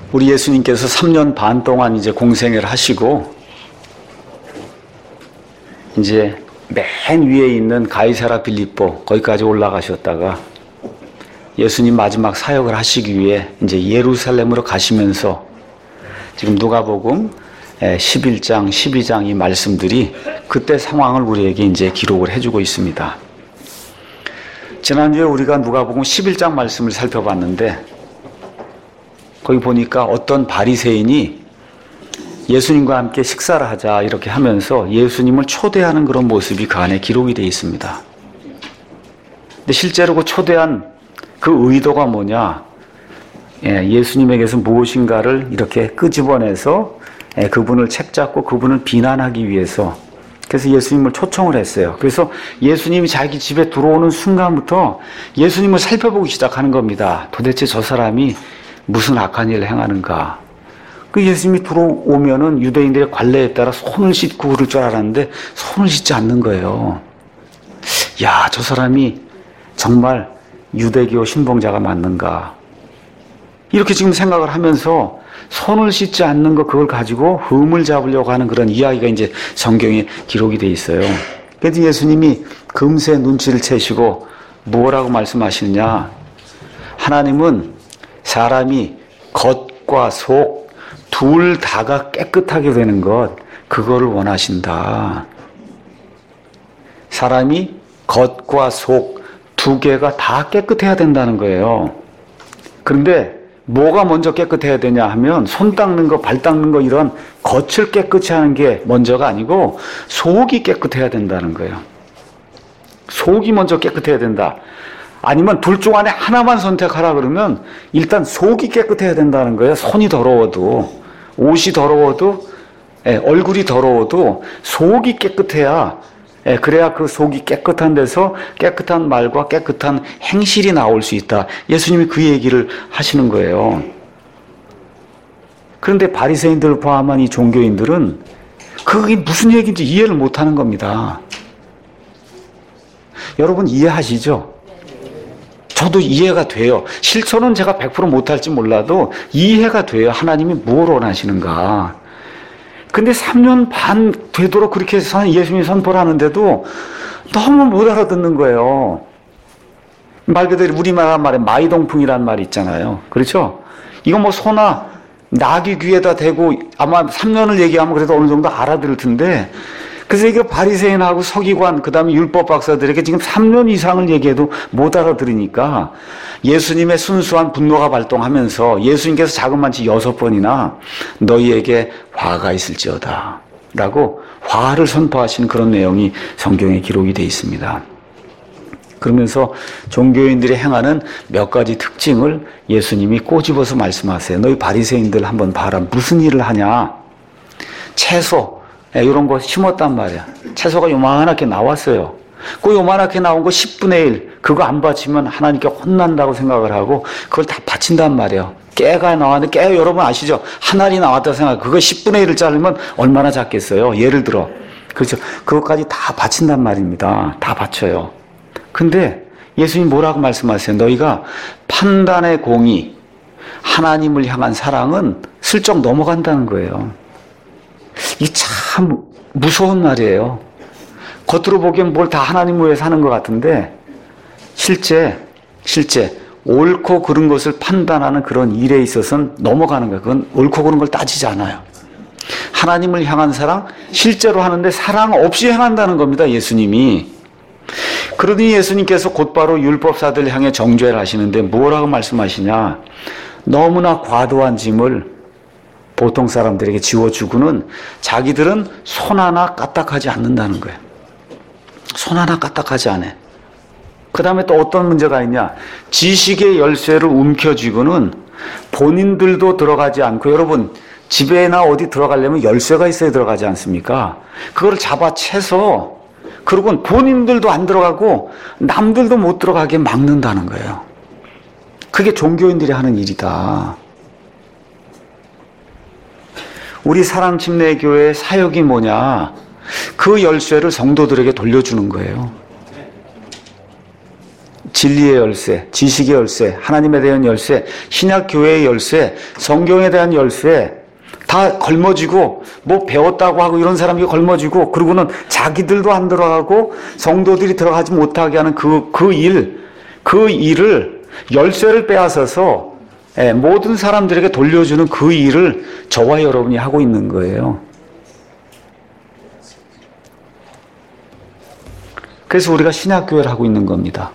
우리 예수님께서 3년 반 동안 이제 공생애를 하시고 이제 맨 위에 있는 가이사라 빌립보 거기까지 올라가셨다가 예수님 마지막 사역을 하시기 위해 이제 예루살렘으로 가시면서 지금 누가복음 11장, 12장 이 말씀들이 그때 상황을 우리에게 이제 기록을 해주고 있습니다. 지난주에 우리가 누가복음 11장 말씀을 살펴봤는데 거기 보니까 어떤 바리새인이 예수님과 함께 식사를 하자 이렇게 하면서 예수님을 초대하는 그런 모습이 그 안에 기록이 되어 있습니다. 근데 실제로 그 초대한 그 의도가 뭐냐? 예수님에게서 무엇인가를 이렇게 끄집어내서 그분을 책잡고 그분을 비난하기 위해서 그래서 예수님을 초청을 했어요. 그래서 예수님이 자기 집에 들어오는 순간부터 예수님을 살펴보기 시작하는 겁니다. 도대체 저 사람이 무슨 악한 일을 행하는가? 그 예수님이 들어오면은 유대인들의 관례에 따라 손을 씻고 그럴 줄 알았는데 손을 씻지 않는 거예요. 야, 저 사람이 정말 유대교 신봉자가 맞는가? 이렇게 지금 생각을 하면서 손을 씻지 않는 거 그걸 가지고 흠을 잡으려고 하는 그런 이야기가 이제 성경에 기록이 돼 있어요. 그래서 예수님이 금세 눈치를 채시고 뭐라고 말씀하시느냐? 하나님은 사람이 겉과 속 둘 다가 깨끗하게 되는 것 그거를 원하신다. 사람이 겉과 속 두 개가 다 깨끗해야 된다는 거예요. 그런데 뭐가 먼저 깨끗해야 되냐 하면 손 닦는 거, 발 닦는 거 이런 겉을 깨끗이 하는 게 먼저가 아니고 속이 깨끗해야 된다는 거예요. 속이 먼저 깨끗해야 된다. 아니면 둘 중 안에 하나만 선택하라 그러면 일단 속이 깨끗해야 된다는 거예요. 손이 더러워도, 옷이 더러워도, 얼굴이 더러워도 속이 깨끗해야 그래야 그 속이 깨끗한 데서 깨끗한 말과 깨끗한 행실이 나올 수 있다. 예수님이 그 얘기를 하시는 거예요. 그런데 바리새인들을 포함한 이 종교인들은 그게 무슨 얘기인지 이해를 못하는 겁니다. 여러분 이해하시죠? 저도 이해가 돼요. 실천은 제가 100% 못할지 몰라도 이해가 돼요. 하나님이 뭘 원하시는가. 근데 3년 반 되도록 그렇게 해서 예수님이 선포를 하는데도 너무 못 알아듣는 거예요. 말 그대로 우리말 말에 마이동풍이라는 말이 있잖아요. 그렇죠? 이거 뭐 소나 낙이 귀에다 대고 아마 3년을 얘기하면 그래도 어느 정도 알아들을 텐데 그래서 이게 바리새인하고 서기관 그다음에 율법 박사들에게 지금 3년 이상을 얘기해도 못 알아들으니까 예수님의 순수한 분노가 발동하면서 예수님께서 자그만치 6번이나 너희에게 화가 있을지어다 라고 화를 선포하신 그런 내용이 성경에 기록이 되어 있습니다. 그러면서 종교인들이 행하는 몇 가지 특징을 예수님이 꼬집어서 말씀하세요. 너희 바리새인들 한번 봐라. 무슨 일을 하냐. 채소 이런 거 심었단 말이야. 채소가 요만하게 나왔어요. 그 요만하게 나온 거 10분의 1 그거 안 바치면 하나님께 혼난다고 생각을 하고 그걸 다 바친단 말이에요. 깨가 나왔는데 깨 여러분 아시죠? 한 알이 나왔다 생각. 그거 10분의 1을 자르면 얼마나 작겠어요? 예를 들어. 그렇죠. 그것까지 다 바친단 말입니다. 다 바쳐요. 근데 예수님 뭐라고 말씀하세요? 너희가 판단의 공의, 하나님을 향한 사랑은 슬쩍 넘어간다는 거예요. 이게 참 무서운 말이에요. 겉으로 보기엔 뭘 다 하나님 위해 사는 것 같은데 실제 옳고 그른 것을 판단하는 그런 일에 있어서는 넘어가는 거예요. 그건 옳고 그른 걸 따지지 않아요. 하나님을 향한 사랑 실제로 하는데 사랑 없이 행한다는 겁니다. 예수님이. 그러더니 예수님께서 곧바로 율법사들 향해 정죄를 하시는데 뭐라고 말씀하시냐. 너무나 과도한 짐을 보통 사람들에게 지워주고는 자기들은 손 하나 까딱하지 않는다는 거예요. 손 하나 까딱하지 않아. 그 다음에 또 어떤 문제가 있냐. 지식의 열쇠를 움켜쥐고는 본인들도 들어가지 않고 여러분 집에나 어디 들어가려면 열쇠가 있어야 들어가지 않습니까? 그거를 잡아채서 그러고는 본인들도 안 들어가고 남들도 못 들어가게 막는다는 거예요. 그게 종교인들이 하는 일이다. 우리 사랑침례교회의 사역이 뭐냐? 그 열쇠를 성도들에게 돌려주는 거예요. 진리의 열쇠, 지식의 열쇠, 하나님에 대한 열쇠, 신약교회의 열쇠, 성경에 대한 열쇠 다 걸머지고 뭐 배웠다고 하고 이런 사람이 걸머지고 그러고는 자기들도 안 들어가고 성도들이 들어가지 못하게 하는 그 일을 열쇠를 빼앗아서 모든 사람들에게 돌려주는 그 일을 저와 여러분이 하고 있는 거예요. 그래서 우리가 신약교회를 하고 있는 겁니다.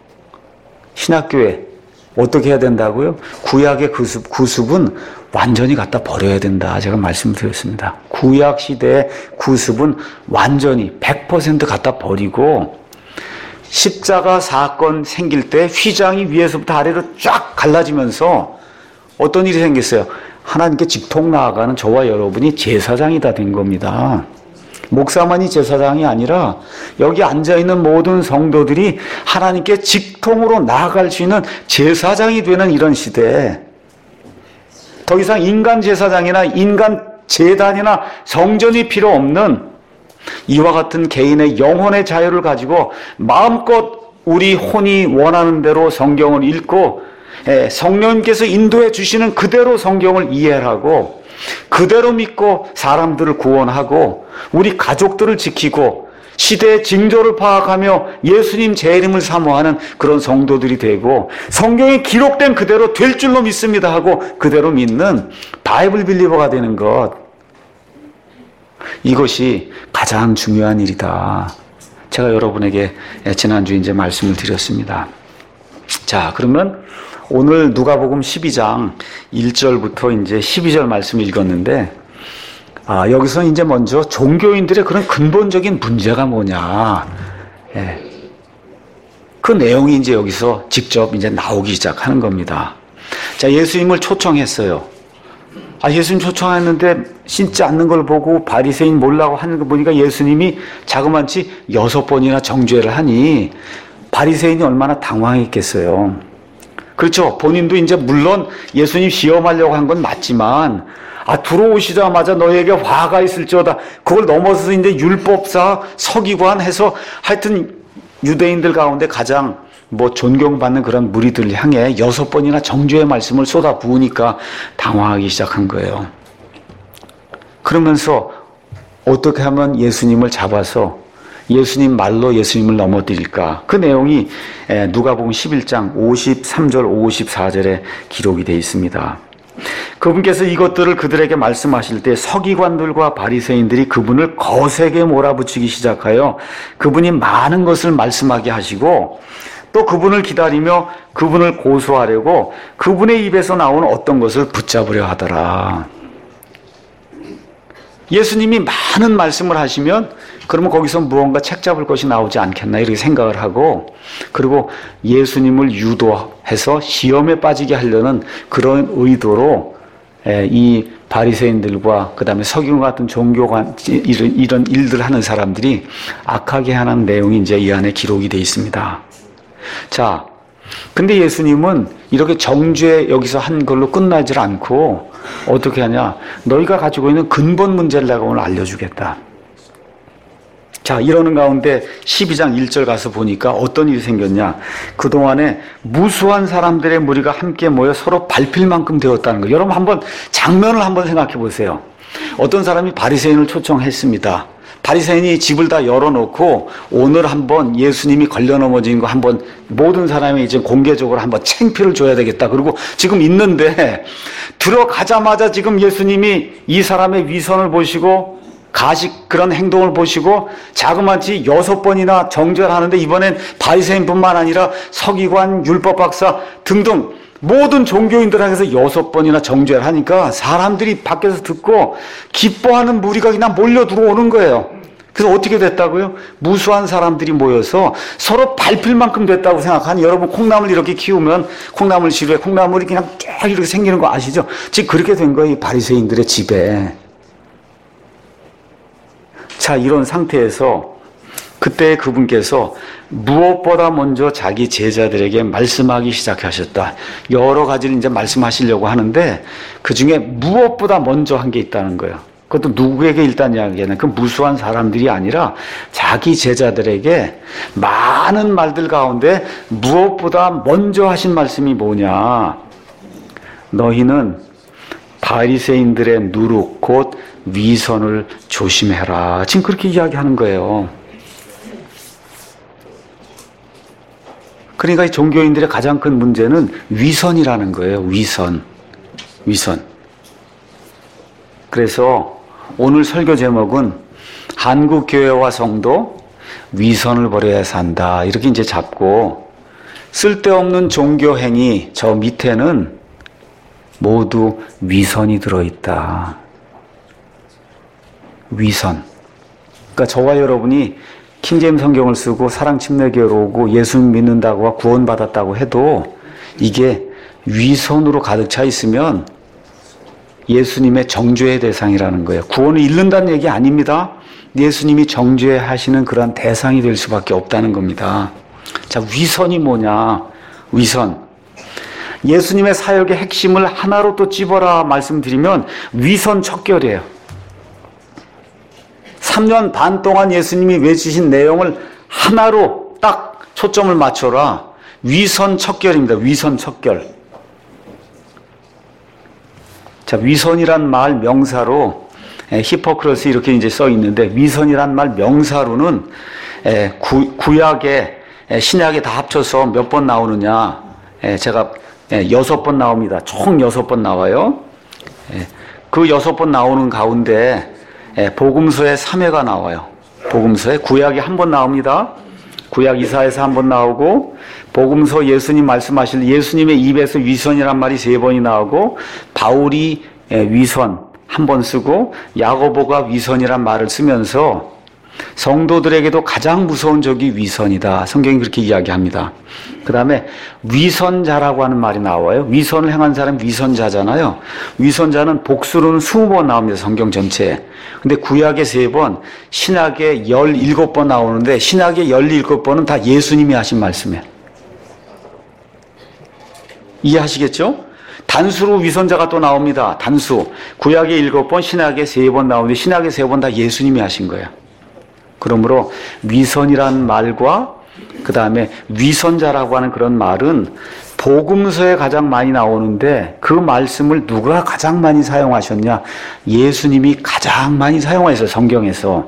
신약교회 어떻게 해야 된다고요? 구약의 구습은 완전히 갖다 버려야 된다. 제가 말씀드렸습니다. 구약 시대의 구습은 완전히 100% 갖다 버리고 십자가 사건 생길 때 휘장이 위에서부터 아래로 쫙 갈라지면서 어떤 일이 생겼어요? 하나님께 직통 나아가는 저와 여러분이 제사장이 다 된 겁니다. 목사만이 제사장이 아니라 여기 앉아있는 모든 성도들이 하나님께 직통으로 나아갈 수 있는 제사장이 되는 이런 시대에 더 이상 인간 제사장이나 인간 제단이나 성전이 필요 없는 이와 같은 개인의 영혼의 자유를 가지고 마음껏 우리 혼이 원하는 대로 성경을 읽고 성령님께서 인도해 주시는 그대로 성경을 이해하고 그대로 믿고 사람들을 구원하고 우리 가족들을 지키고 시대의 징조를 파악하며 예수님 제 이름을 사모하는 그런 성도들이 되고 성경에 기록된 그대로 될 줄로 믿습니다 하고 그대로 믿는 바이블 빌리버가 되는 것, 이것이 가장 중요한 일이다. 제가 여러분에게 지난주에 이제 말씀을 드렸습니다. 자, 그러면 오늘 누가복음 12장 1절부터 이제 12절 말씀 읽었는데, 여기서 이제 먼저 종교인들의 그런 근본적인 문제가 뭐냐. 그 내용이 이제 여기서 직접 이제 나오기 시작하는 겁니다. 자, 예수님을 초청했어요. 예수님 초청했는데 신지 않는 걸 보고 바리새인 몰라고 하는 거 보니까 예수님이 자그마치 6번이나 정죄를 하니 바리새인이 얼마나 당황했겠어요. 그렇죠. 본인도 이제 물론 예수님 시험하려고 한 건 맞지만, 들어오시자마자 너에게 화가 있을지어다. 그걸 넘어서서 이제 율법사, 서기관 해서 하여튼 유대인들 가운데 가장 존경받는 그런 무리들 향해 6번이나 정죄의 말씀을 쏟아 부으니까 당황하기 시작한 거예요. 그러면서 어떻게 하면 예수님을 잡아서 예수님 말로 예수님을 넘어뜨릴까? 그 내용이 누가복음 11장 53절 54절에 기록이 되어 있습니다. 그분께서 이것들을 그들에게 말씀하실 때 서기관들과 바리새인들이 그분을 거세게 몰아붙이기 시작하여 그분이 많은 것을 말씀하게 하시고 또 그분을 기다리며 그분을 고소하려고 그분의 입에서 나오는 어떤 것을 붙잡으려 하더라. 예수님이 많은 말씀을 하시면 그러면 거기서 무언가 책 잡을 것이 나오지 않겠나 이렇게 생각을 하고, 그리고 예수님을 유도해서 시험에 빠지게 하려는 그런 의도로 이 바리새인들과 그 다음에 서기관 같은 종교관 이런 일들 하는 사람들이 악하게 하는 내용이 이제 이 안에 기록이 되어 있습니다. 자, 근데 예수님은 이렇게 정죄 여기서 한 걸로 끝나질 않고 어떻게 하냐? 너희가 가지고 있는 근본 문제를 내가 오늘 알려주겠다. 자, 이러는 가운데 12장 1절 가서 보니까 어떤 일이 생겼냐? 그동안에 무수한 사람들의 무리가 함께 모여 서로 밟힐 만큼 되었다는 거예요. 여러분 한번 장면을 한번 생각해 보세요. 어떤 사람이 바리새인을 초청했습니다. 바리새인이 집을 다 열어놓고 오늘 한번 예수님이 걸려 넘어진 거 한번 모든 사람이 이제 공개적으로 한번 창피를 줘야 되겠다. 그리고 지금 있는데 들어가자마자 지금 예수님이 이 사람의 위선을 보시고 가식 그런 행동을 보시고 자그마치 6번이나 정죄를 하는데 이번엔 바리새인뿐만 아니라 서기관, 율법 박사 등등 모든 종교인들에게서 6번이나 정죄를 하니까 사람들이 밖에서 듣고 기뻐하는 무리가 그냥 몰려 들어오는 거예요. 그래서 어떻게 됐다고요? 무수한 사람들이 모여서 서로 밟힐 만큼 됐다고 생각하니, 여러분 콩나물 이렇게 키우면 콩나물 시루에 콩나물이 그냥 쫙 이렇게 생기는 거 아시죠? 지금 그렇게 된 거예요, 이 바리새인들의 집에. 자, 이런 상태에서 그때 그분께서 무엇보다 먼저 자기 제자들에게 말씀하기 시작하셨다. 여러 가지를 이제 말씀하시려고 하는데 그 중에 무엇보다 먼저 한 게 있다는 거예요. 그것도 누구에게 일단 이야기하는 그 무수한 사람들이 아니라 자기 제자들에게 많은 말들 가운데 무엇보다 먼저 하신 말씀이 뭐냐? 너희는 바리새인들의 누룩 곧 위선을 조심해라. 지금 그렇게 이야기하는 거예요. 그러니까 이 종교인들의 가장 큰 문제는 위선이라는 거예요. 위선. 그래서 오늘 설교 제목은 한국 교회와 성도 위선을 버려야 산다. 이렇게 이제 잡고 쓸데없는 종교 행위 저 밑에는 모두 위선이 들어있다. 위선. 그러니까 저와 여러분이 킹제임 성경을 쓰고 사랑침례교회로 오고 예수 믿는다고 구원받았다고 해도 이게 위선으로 가득 차 있으면 예수님의 정죄의 대상이라는 거예요. 구원을 잃는다는 얘기 아닙니다. 예수님이 정죄하시는 그런 대상이 될 수밖에 없다는 겁니다. 자, 위선이 뭐냐? 위선. 예수님의 사역의 핵심을 하나로 또 찝어라 말씀드리면 위선 척결이에요. 3년 반 동안 예수님이 외치신 내용을 하나로 딱 초점을 맞춰라. 위선 척결입니다. 위선 척결. 자, 위선이란 말 명사로 히포크러스 이렇게 이제 써 있는데 위선이란 말 명사로는 구약에 신약에 다 합쳐서 몇 번 나오느냐? 제가 6번 나옵니다. 총 6번 나와요. 그 6번 나오는 가운데 복음서에 3회가 나와요. 복음서에 구약이 한 번 나옵니다. 구약 이사야에서 한 번 나오고 복음서 예수님 말씀하실 예수님의 입에서 위선이란 말이 3번이 나오고 바울이 위선 한 번 쓰고 야고보가 위선이란 말을 쓰면서 성도들에게도 가장 무서운 적이 위선이다. 성경이 그렇게 이야기합니다. 그 다음에 위선자라고 하는 말이 나와요. 위선을 행한 사람이 위선자잖아요. 위선자는 복수로는 20번 나옵니다. 성경 전체에. 근데 구약에 3번, 신약에 17번 나오는데 신약에 17번은 다 예수님이 하신 말씀이에요. 이해하시겠죠? 단수로 위선자가 또 나옵니다. 단수. 구약에 7번, 신약에 3번 나오는데 신약에 3번 다 예수님이 하신 거예요. 그러므로 위선이란 말과 그 다음에 위선자라고 하는 그런 말은 복음서에 가장 많이 나오는데 그 말씀을 누가 가장 많이 사용하셨냐? 예수님이 가장 많이 사용하셨어요. 성경에서.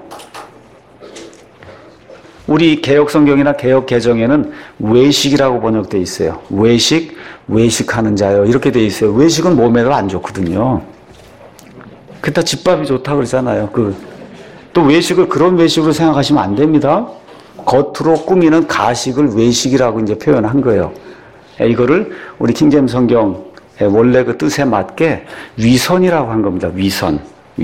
우리 개혁 성경이나 개혁 개정에는 외식이라고 번역되어 있어요. 외식하는 자요. 이렇게 되어 있어요. 외식은 몸에도 안 좋거든요. 그다 집밥이 좋다 그러잖아요. 또 외식을 그런 외식으로 생각하시면 안 됩니다. 겉으로 꾸미는 가식을 외식이라고 이제 표현한 거예요. 이거를 우리 킹제임 성경 원래 그 뜻에 맞게 위선이라고 한 겁니다. 위선.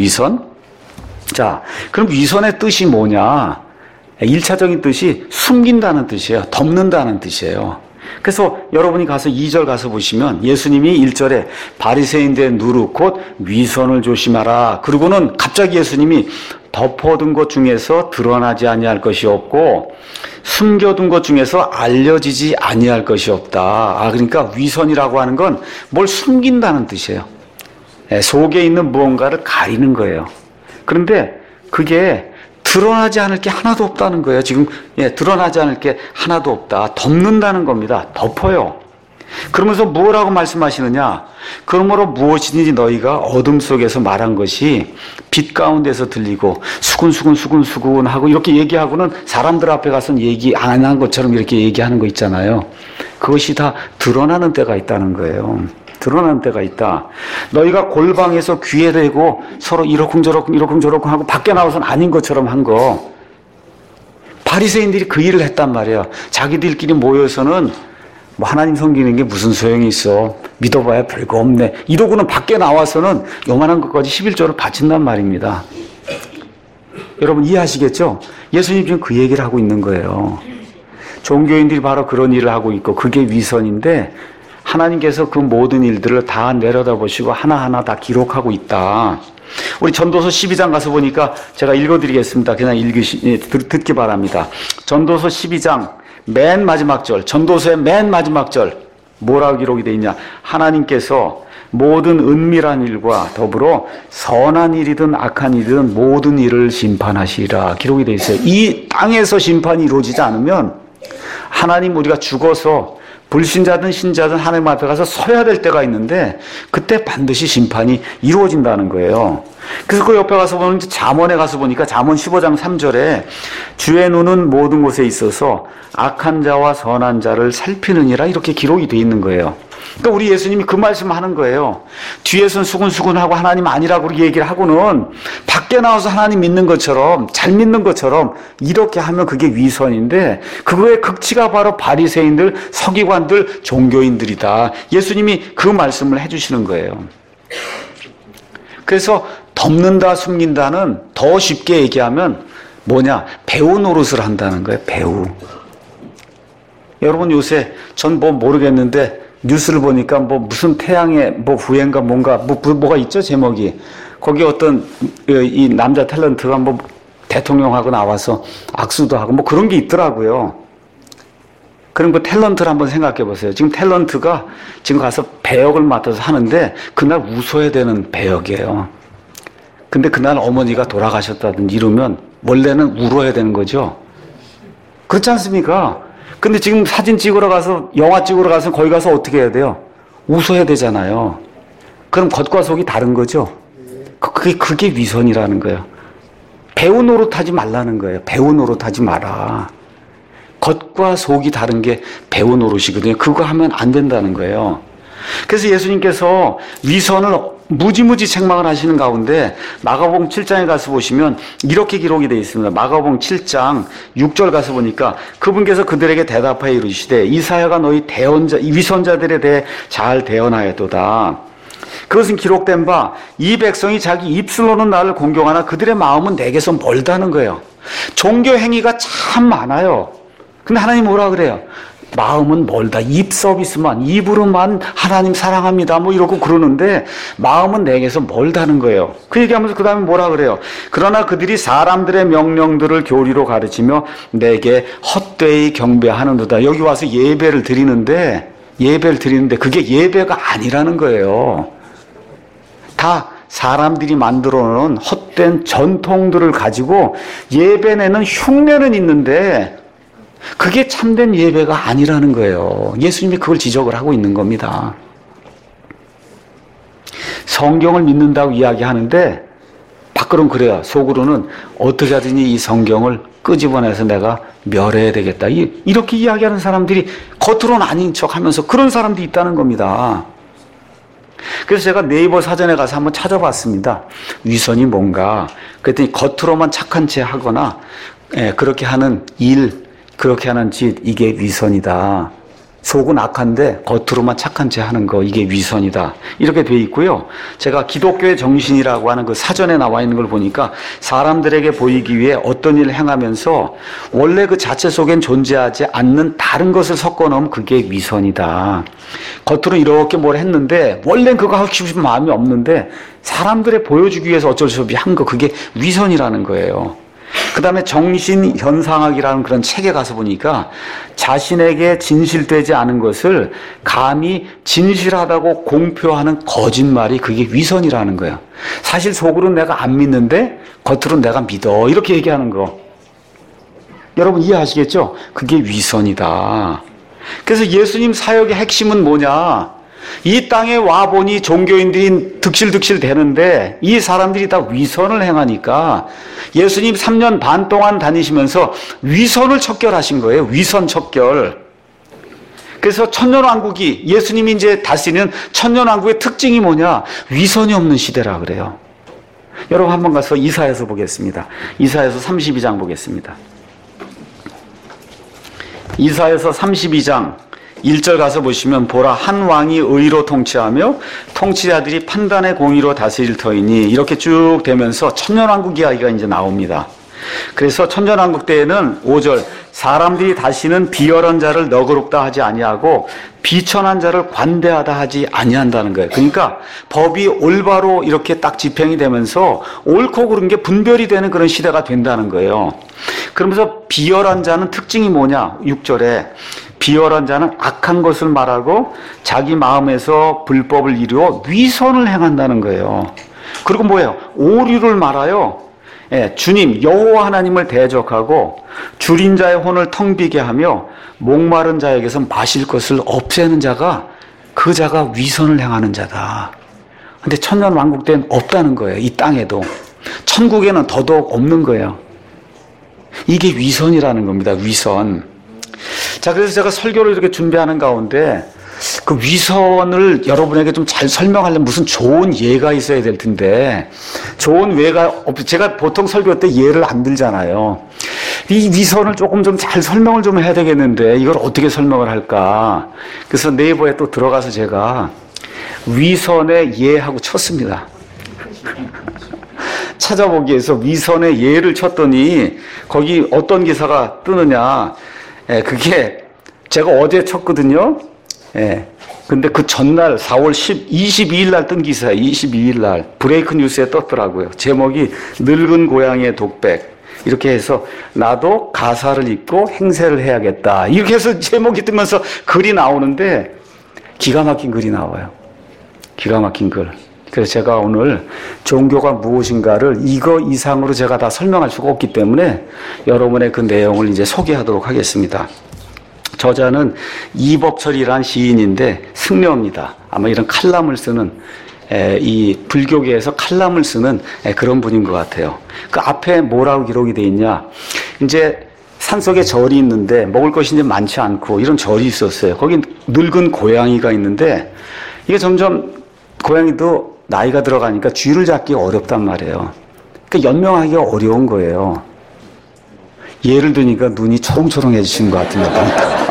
자, 그럼 위선의 뜻이 뭐냐? 1차적인 뜻이 숨긴다는 뜻이에요. 덮는다는 뜻이에요. 그래서 여러분이 가서 2절 가서 보시면 예수님이 1절에 바리새인들의 누룩 곧 위선을 조심하라. 그리고는 갑자기 예수님이 덮어둔 것 중에서 드러나지 아니할 것이 없고 숨겨둔 것 중에서 알려지지 아니할 것이 없다. 그러니까 위선이라고 하는 건 뭘 숨긴다는 뜻이에요. 속에 있는 무언가를 가리는 거예요. 그런데 그게 드러나지 않을 게 하나도 없다는 거예요. 지금 드러나지 않을 게 하나도 없다. 덮는다는 겁니다. 덮어요. 그러면서 뭐라고 말씀하시느냐? 그러므로 무엇이든지 너희가 어둠 속에서 말한 것이 빛 가운데서 들리고 수근수근 하고 이렇게 얘기하고는 사람들 앞에 가서는 얘기 안 한 것처럼 이렇게 얘기하는 거 있잖아요. 그것이 다 드러나는 때가 있다는 거예요. 드러나는 때가 있다. 너희가 골방에서 귀에 대고 서로 이러쿵저러쿵 하고 밖에 나와서는 아닌 것처럼 한 거. 바리새인들이 그 일을 했단 말이에요. 자기들끼리 모여서는 뭐 하나님 섬기는 게 무슨 소용이 있어. 믿어봐야 별거 없네. 이러고는 밖에 나와서는 요만한 것까지 11조를 바친단 말입니다. 여러분 이해하시겠죠? 예수님 지금 그 얘기를 하고 있는 거예요. 종교인들이 바로 그런 일을 하고 있고 그게 위선인데 하나님께서 그 모든 일들을 다 내려다보시고 하나하나 다 기록하고 있다. 우리 전도서 12장 가서 보니까 제가 읽어드리겠습니다. 그냥 듣기 바랍니다. 전도서 12장 맨 마지막 절, 전도서의 맨 마지막 절 뭐라고 기록이 되어 있냐? 하나님께서 모든 은밀한 일과 더불어 선한 일이든 악한 일이든 모든 일을 심판하시리라 기록이 되어 있어요. 이 땅에서 심판이 이루어지지 않으면 하나님 우리가 죽어서 불신자든 신자든 하나님 앞에 가서 서야 될 때가 있는데 그때 반드시 심판이 이루어진다는 거예요. 그래서 그 옆에 가서 보면 잠언에 가서 보니까 잠언 15장 3절에 주의 눈은 모든 곳에 있어서 악한 자와 선한 자를 살피느니라 이렇게 기록이 되어 있는 거예요. 그러니까 우리 예수님이 그 말씀을 하는 거예요. 뒤에서는 수근수근하고 하나님 아니라고 그렇게 얘기를 하고는 밖에 나와서 하나님 믿는 것처럼 잘 믿는 것처럼 이렇게 하면 그게 위선인데 그거의 극치가 바로 바리새인들, 서기관들, 종교인들이다. 예수님이 그 말씀을 해주시는 거예요. 그래서 덮는다, 숨긴다는 더 쉽게 얘기하면 뭐냐? 배우 노릇을 한다는 거예요. 배우. 여러분 요새 전 뭐 모르겠는데 뉴스를 보니까 뭐 무슨 태양의 뭐 후예인가 뭔가 뭐가 있죠 제목이. 거기 어떤 이 남자 탤런트가 뭐 대통령하고 나와서 악수도 하고 뭐 그런 게 있더라고요. 그럼 그 탤런트를 한번 생각해 보세요. 지금 탤런트가 지금 가서 배역을 맡아서 하는데 그날 웃어야 되는 배역이에요. 근데 그날 어머니가 돌아가셨다든지 이러면 원래는 울어야 되는 거죠. 그렇지 않습니까? 근데 지금 사진 찍으러 가서 영화 찍으러 가서 거기 가서 어떻게 해야 돼요? 웃어야 되잖아요. 그럼 겉과 속이 다른 거죠. 그게 위선이라는 거예요. 배우 노릇하지 말라는 거예요. 배우 노릇하지 마라. 겉과 속이 다른 게 배우 노릇이거든요. 그거 하면 안 된다는 거예요. 그래서 예수님께서 위선을 무지무지 책망을 하시는 가운데 마가복음 7장에 가서 보시면 이렇게 기록이 되어 있습니다. 마가복음 7장 6절 가서 보니까 그분께서 그들에게 대답하여 이르시되 이사야가 너희 위선자들에 대해 잘 대언하였도다. 그것은 기록된 바 이 백성이 자기 입술로는 나를 공경하나 그들의 마음은 내게서 멀다는 거예요. 종교 행위가 참 많아요. 근데 하나님 뭐라 그래요? 마음은 멀다. 입 서비스만, 입으로만 하나님 사랑합니다. 뭐 이러고 그러는데 마음은 내게서 멀다는 거예요. 그 얘기하면서 그 다음에 뭐라 그래요? 그러나 그들이 사람들의 명령들을 교리로 가르치며 내게 헛되이 경배하는도다. 여기 와서 예배를 드리는데 그게 예배가 아니라는 거예요. 다 사람들이 만들어 놓은 헛된 전통들을 가지고 예배내는 흉내는 있는데 그게 참된 예배가 아니라는 거예요. 예수님이 그걸 지적을 하고 있는 겁니다. 성경을 믿는다고 이야기하는데 밖으로는 그래요. 속으로는 어떻게 하든지 이 성경을 끄집어내서 내가 멸해야 되겠다. 이렇게 이야기하는 사람들이 겉으로는 아닌 척 하면서 그런 사람들이 있다는 겁니다. 그래서 제가 네이버 사전에 가서 한번 찾아봤습니다. 위선이 뭔가. 그랬더니 겉으로만 착한 채 하거나 그렇게 하는 일, 그렇게 하는 짓, 이게 위선이다. 속은 악한데 겉으로만 착한 채 하는 거, 이게 위선이다. 이렇게 돼 있고요. 제가 기독교의 정신이라고 하는 그 사전에 나와 있는 걸 보니까 사람들에게 보이기 위해 어떤 일을 행하면서 원래 그 자체 속엔 존재하지 않는 다른 것을 섞어 넣으면 그게 위선이다. 겉으로 이렇게 뭘 했는데 원래는 그거 하고 싶은 마음이 없는데 사람들에 보여주기 위해서 어쩔 수 없이 한 거, 그게 위선이라는 거예요. 그 다음에 정신현상학이라는 그런 책에 가서 보니까 자신에게 진실되지 않은 것을 감히 진실하다고 공표하는 거짓말이 그게 위선이라는 거예요. 사실 속으로는 내가 안 믿는데 겉으로는 내가 믿어. 이렇게 얘기하는 거. 여러분 이해하시겠죠? 그게 위선이다. 그래서 예수님 사역의 핵심은 뭐냐? 이 땅에 와보니 종교인들이 득실득실 되는데 이 사람들이 다 위선을 행하니까 예수님 3년 반 동안 다니시면서 위선을 척결하신 거예요. 위선 척결. 그래서 천년왕국이 예수님이 이제 다스리는 천년왕국의 특징이 뭐냐? 위선이 없는 시대라 그래요. 여러분 한번 가서 이사야서 보겠습니다. 이사야서 32장 보겠습니다. 이사야서 32장 1절 가서 보시면 보라 한 왕이 의로 통치하며 통치자들이 판단의 공의로 다스릴 터이니 이렇게 쭉 되면서 천년왕국 이야기가 이제 나옵니다. 그래서 천년왕국 때에는 5절 사람들이 다시는 비열한 자를 너그럽다 하지 아니하고 비천한 자를 관대하다 하지 아니한다는 거예요. 그러니까 법이 올바로 이렇게 딱 집행이 되면서 옳고 그른 게 분별이 되는 그런 시대가 된다는 거예요. 그러면서 비열한 자는 특징이 뭐냐? 6절에 비열한 자는 악한 것을 말하고 자기 마음에서 불법을 이루어 위선을 행한다는 거예요. 그리고 뭐예요? 오류를 말하여 주님 여호와 하나님을 대적하고 줄인 자의 혼을 텅 비게 하며 목마른 자에게서 마실 것을 없애는 자가 그 자가 위선을 행하는 자다. 근데 천년 왕국 때는 없다는 거예요. 이 땅에도. 천국에는 더더욱 없는 거예요. 이게 위선이라는 겁니다. 위선. 자, 그래서 제가 설교를 이렇게 준비하는 가운데 그 위선을 여러분에게 좀 잘 설명하려면 무슨 좋은 예가 있어야 될 텐데 좋은 예가 제가 보통 설교 때 예를 안 들잖아요. 이 위선을 조금 좀 잘 설명을 좀 해야 되겠는데 이걸 어떻게 설명을 할까? 그래서 네이버에 또 들어가서 제가 위선의 예하고 쳤습니다. 찾아보기 위해서 위선의 예를 쳤더니 거기 어떤 기사가 뜨느냐. 그게 제가 어제 쳤거든요. 근데 그 전날 4월 22일 날 뜬 기사예요. 22일 날 브레이크 뉴스에 떴더라고요. 제목이 늙은 고양이의 독백. 이렇게 해서 나도 가사를 읽고 행세를 해야겠다. 이렇게 해서 제목이 뜨면서 글이 나오는데 기가 막힌 글이 나와요. 기가 막힌 글. 그래서 제가 오늘 종교가 무엇인가를 이거 이상으로 제가 다 설명할 수가 없기 때문에 여러분의 그 내용을 이제 소개하도록 하겠습니다. 저자는 이법철이라는 시인인데 승려입니다. 아마 이런 칼럼을 쓰는 이 불교계에서 칼럼을 쓰는 그런 분인 것 같아요. 그 앞에 뭐라고 기록이 돼 있냐? 이제 산속에 절이 있는데 먹을 것이 이제 많지 않고 이런 절이 있었어요. 거기 늙은 고양이가 있는데 이게 점점 고양이도 나이가 들어가니까 쥐를 잡기가 어렵단 말이에요. 그러니까 연명하기가 어려운 거예요. 예를 드니까 눈이 초롱초롱해지신 것 같습니다.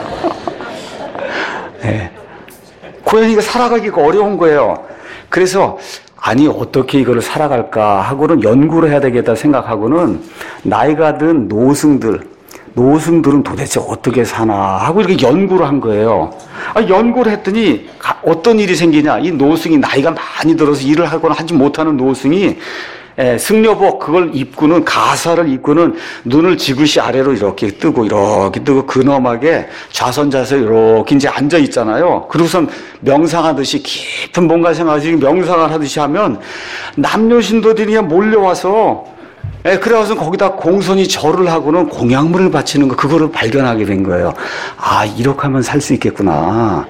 네. 고양이가 살아가기가 어려운 거예요. 그래서 아니 어떻게 이거를 살아갈까 하고는 연구를 해야 되겠다 생각하고는 나이가 든 노승들은 도대체 어떻게 사나 하고 이렇게 연구를 한 거예요. 연구를 했더니 어떤 일이 생기냐. 이 노승이 나이가 많이 들어서 일을 하거나 하지 못하는 노승이 승려복 그걸 입고는 가사를 입고는 눈을 지그시 아래로 이렇게 뜨고 근엄하게 좌선자세 이렇게 이제 앉아 있잖아요. 그러고선 명상하듯이 깊은 뭔가 생각하듯이 명상을 하듯이 하면 남녀 신도들이 그냥 몰려와서 그래서 거기다 공손히 절을 하고는 공양물을 바치는 거 그거를 발견하게 된 거예요. 아 이렇게 하면 살 수 있겠구나.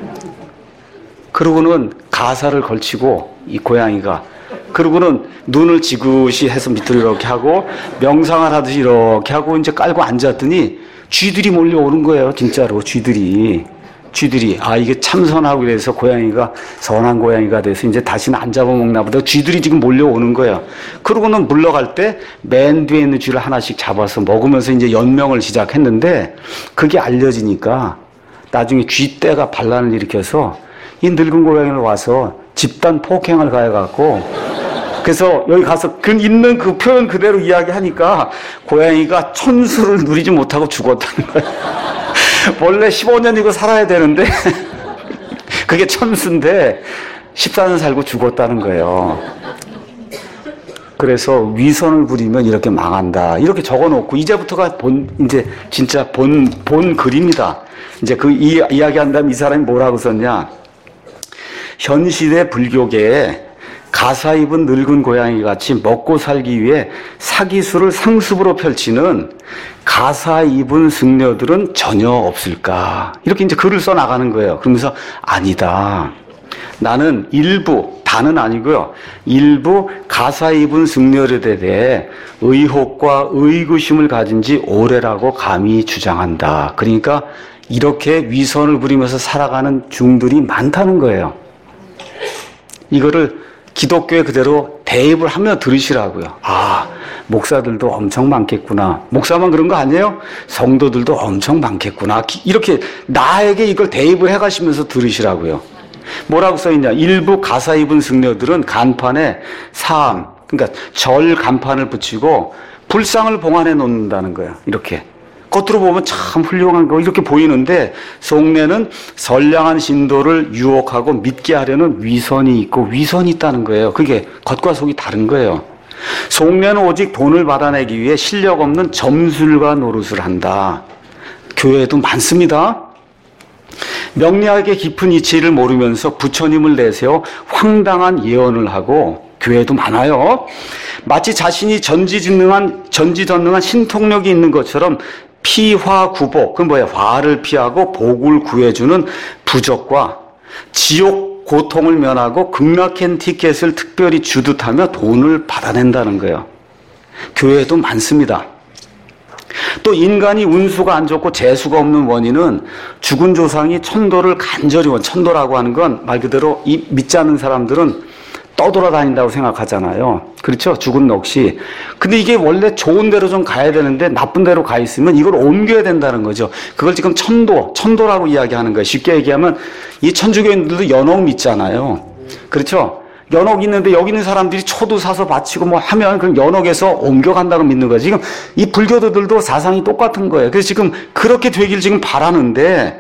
그러고는 가사를 걸치고 이 고양이가 그러고는 눈을 지그시 해서 밑으로 이렇게 하고 명상을 하듯이 이렇게 하고 이제 깔고 앉았더니 쥐들이 몰려오는 거예요. 진짜로 쥐들이 이게 참선하고 그래서 고양이가 선한 고양이가 돼서 이제 다시는 안 잡아먹나 보다. 쥐들이 지금 몰려오는 거예요. 그러고는 물러갈 때 맨 뒤에 있는 쥐를 하나씩 잡아서 먹으면서 이제 연명을 시작했는데 그게 알려지니까 나중에 쥐떼가 반란을 일으켜서 이 늙은 고양이를 와서 집단 폭행을 가해갖고 그래서 여기 가서 있는 그 표현 그대로 이야기하니까 고양이가 천수를 누리지 못하고 죽었다는 거예요. 원래 15년 이고 살아야 되는데 그게 천수인데 14년 살고 죽었다는 거예요. 그래서 위선을 부리면 이렇게 망한다. 이렇게 적어놓고 이제부터가 이제 진짜 본 글입니다. 이제 그 이야기한 다음 이 사람이 뭐라고 썼냐? 현 시대 불교계에 가사 입은 늙은 고양이 같이 먹고 살기 위해 사기술을 상습으로 펼치는 가사 입은 승려들은 전혀 없을까? 이렇게 이제 글을 써 나가는 거예요. 그러면서 아니다. 나는 다는 아니고요. 일부 가사 입은 승려들에 대해 의혹과 의구심을 가진 지 오래라고 감히 주장한다. 그러니까 이렇게 위선을 부리면서 살아가는 중들이 많다는 거예요. 이거를 기독교에 그대로 대입을 하며 들으시라고요. 아, 목사들도 엄청 많겠구나. 목사만 그런 거 아니에요? 성도들도 엄청 많겠구나. 이렇게 나에게 이걸 대입을 해가시면서 들으시라고요. 뭐라고 써있냐? 일부 가사 입은 승려들은 간판에 사암, 그러니까 절 간판을 붙이고 불상을 봉안해 놓는다는 거예요. 이렇게. 겉으로 보면 참 훌륭한 거 이렇게 보이는데 속내는 선량한 신도를 유혹하고 믿게 하려는 위선이 있고 위선이 있다는 거예요. 그게 겉과 속이 다른 거예요. 속내는 오직 돈을 받아내기 위해 실력 없는 점술과 노릇을 한다. 교회에도 많습니다. 명리학의 깊은 이치를 모르면서 부처님을 내세워 황당한 예언을 하고 교회도 많아요. 마치 자신이 전지전능한 신통력이 있는 것처럼 피화구복, 그건 뭐야? 화를 피하고 복을 구해주는 부적과 지옥 고통을 면하고 극락행 티켓을 특별히 주듯 하며 돈을 받아낸다는 거예요. 교회에도 많습니다. 또 인간이 운수가 안 좋고 재수가 없는 원인은 죽은 조상이 천도를 간절히 천도라고 하는 건 말 그대로 이 믿지 않는 사람들은 떠돌아다닌다고 생각하잖아요. 그렇죠? 죽은 넋이. 근데 이게 원래 좋은 데로 좀 가야 되는데 나쁜 데로 가 있으면 이걸 옮겨야 된다는 거죠. 그걸 지금 천도라고 이야기하는 거예요. 쉽게 얘기하면 이 천주교인들도 연옥 믿잖아요. 그렇죠? 연옥 있는데 여기 있는 사람들이 초도 사서 바치고 뭐 하면 그럼 연옥에서 옮겨간다고 믿는 거예요. 지금 이 불교도들도 사상이 똑같은 거예요. 그래서 지금 그렇게 되길 지금 바라는데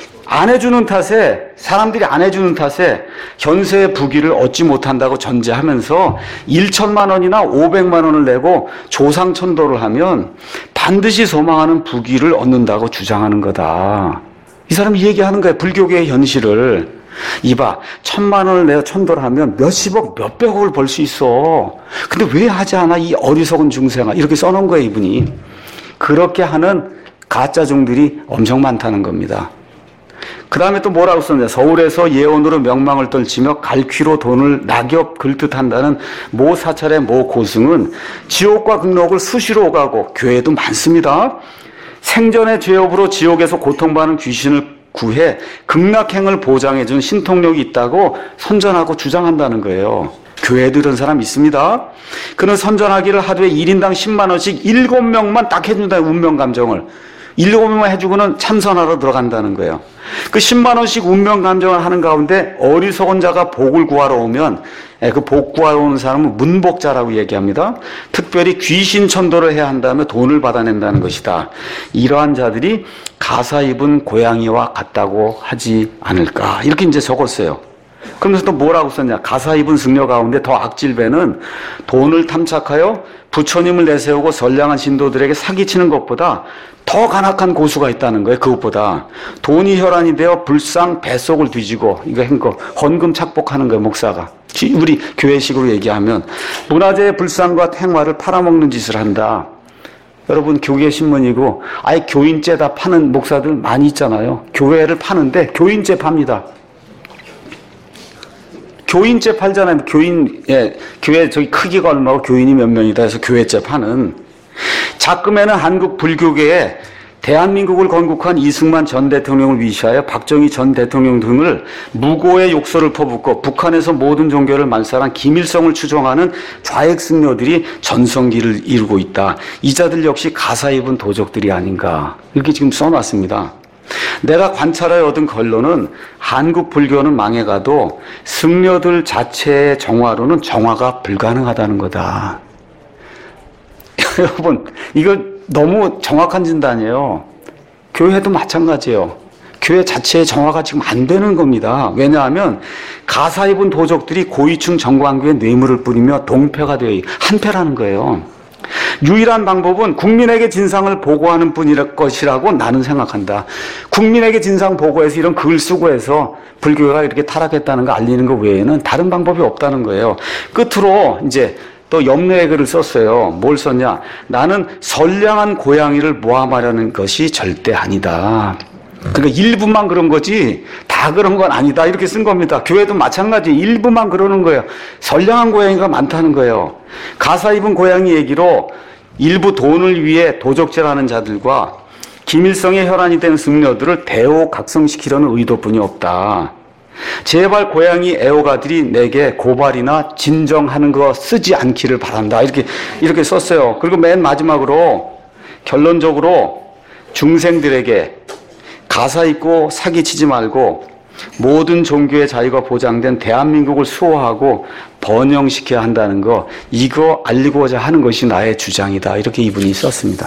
사람들이 안 해주는 탓에 현세의 부귀를 얻지 못한다고 전제하면서 1천만 원이나 500만 원을 내고 조상천도를 하면 반드시 소망하는 부귀를 얻는다고 주장하는 거다. 이 사람이 얘기하는 거예요. 불교계의 현실을. 이봐, 1,000만 원을 내가 천도를 하면 몇십억, 몇백억을 벌 수 있어. 근데 왜 하지 않아? 이 어리석은 중생아. 이렇게 써놓은 거예요, 이분이. 그렇게 하는 가짜종들이 엄청 많다는 겁니다. 그 다음에 또 뭐라고 썼냐. 서울에서 예언으로 명망을 떨치며 갈퀴로 돈을 낙엽 긁듯 한다는 모 사찰의 모 고승은 지옥과 극락을 수시로 오가고 교회도 많습니다. 생전의 죄업으로 지옥에서 고통받는 귀신을 구해 극락행을 보장해준 신통력이 있다고 선전하고 주장한다는 거예요. 교회에도 이런 사람 있습니다. 그는 선전하기를 하루에 1인당 10만 원씩 7명만 딱 해준다. 운명감정을. 7명만 해주고는 참선하러 들어간다는 거예요. 그 10만 원씩 운명감정을 하는 가운데 어리석은 자가 복을 구하러 오면 그 복 구하러 오는 사람은 문복자라고 얘기합니다. 특별히 귀신 천도를 해야 한다며 돈을 받아낸다는 것이다. 이러한 자들이 가사 입은 고양이와 같다고 하지 않을까. 이렇게 이제 적었어요. 그러면서 또 뭐라고 썼냐. 가사 입은 승려 가운데 더 악질배는 돈을 탐착하여 부처님을 내세우고 선량한 신도들에게 사기치는 것보다 더 간악한 고수가 있다는 거예요. 그것보다. 돈이 혈안이 되어 불상 뱃속을 뒤지고 이거 한 거 헌금 착복하는 거예요. 목사가. 우리 교회식으로 얘기하면 문화재의 불상과 탱화를 팔아먹는 짓을 한다. 여러분 교계 신문이고 아예 교인죄다 파는 목사들 많이 있잖아요. 교회를 파는데 교인죄 팝니다. 교인죄 팔잖아요. 교회 저기 크기가 얼마고 교인이 몇 명이다 해서 교회죄 파는. 작금에는 한국 불교계에 대한민국을 건국한 이승만 전 대통령을 위시하여 박정희 전 대통령 등을 무고의 욕설을 퍼붓고 북한에서 모든 종교를 말살한 김일성을 추종하는 좌익 승려들이 전성기를 이루고 있다. 이자들 역시 가사 입은 도적들이 아닌가. 이렇게 지금 써놨습니다. 내가 관찰하여 얻은 결론은 한국 불교는 망해가도 승려들 자체의 정화로는 정화가 불가능하다는 거다. 여러분, 이거 너무 정확한 진단이에요. 교회도 마찬가지예요. 교회 자체의 정화가 지금 안 되는 겁니다. 왜냐하면 가사 입은 도적들이 고위층 정관교에 뇌물을 뿌리며 동패가 되어 한패라는 거예요. 유일한 방법은 국민에게 진상을 보고하는 뿐일 것이라고 나는 생각한다. 국민에게 진상 보고해서 이런 글을 쓰고 해서 불교가 이렇게 타락했다는 거 알리는 것 외에는 다른 방법이 없다는 거예요. 끝으로 이제 또 염려의 글을 썼어요. 뭘 썼냐? 나는 선량한 고양이를 모함하려는 것이 절대 아니다. 그러니까 일부만 그런 거지 다 그런 건 아니다. 이렇게 쓴 겁니다. 교회도 마찬가지. 일부만 그러는 거예요. 선량한 고양이가 많다는 거예요. 가사 입은 고양이 얘기로 일부 돈을 위해 도적질하는 자들과 김일성의 혈안이 된 승려들을 대오각성시키려는 의도뿐이 없다. 제발 고양이 애호가들이 내게 고발이나 진정하는 거 쓰지 않기를 바란다. 이렇게 썼어요. 그리고 맨 마지막으로 결론적으로 중생들에게 가사 입고 사기치지 말고 모든 종교의 자유가 보장된 대한민국을 수호하고 번영시켜야 한다는 거, 이거 알리고자 하는 것이 나의 주장이다. 이렇게 이분이 썼습니다.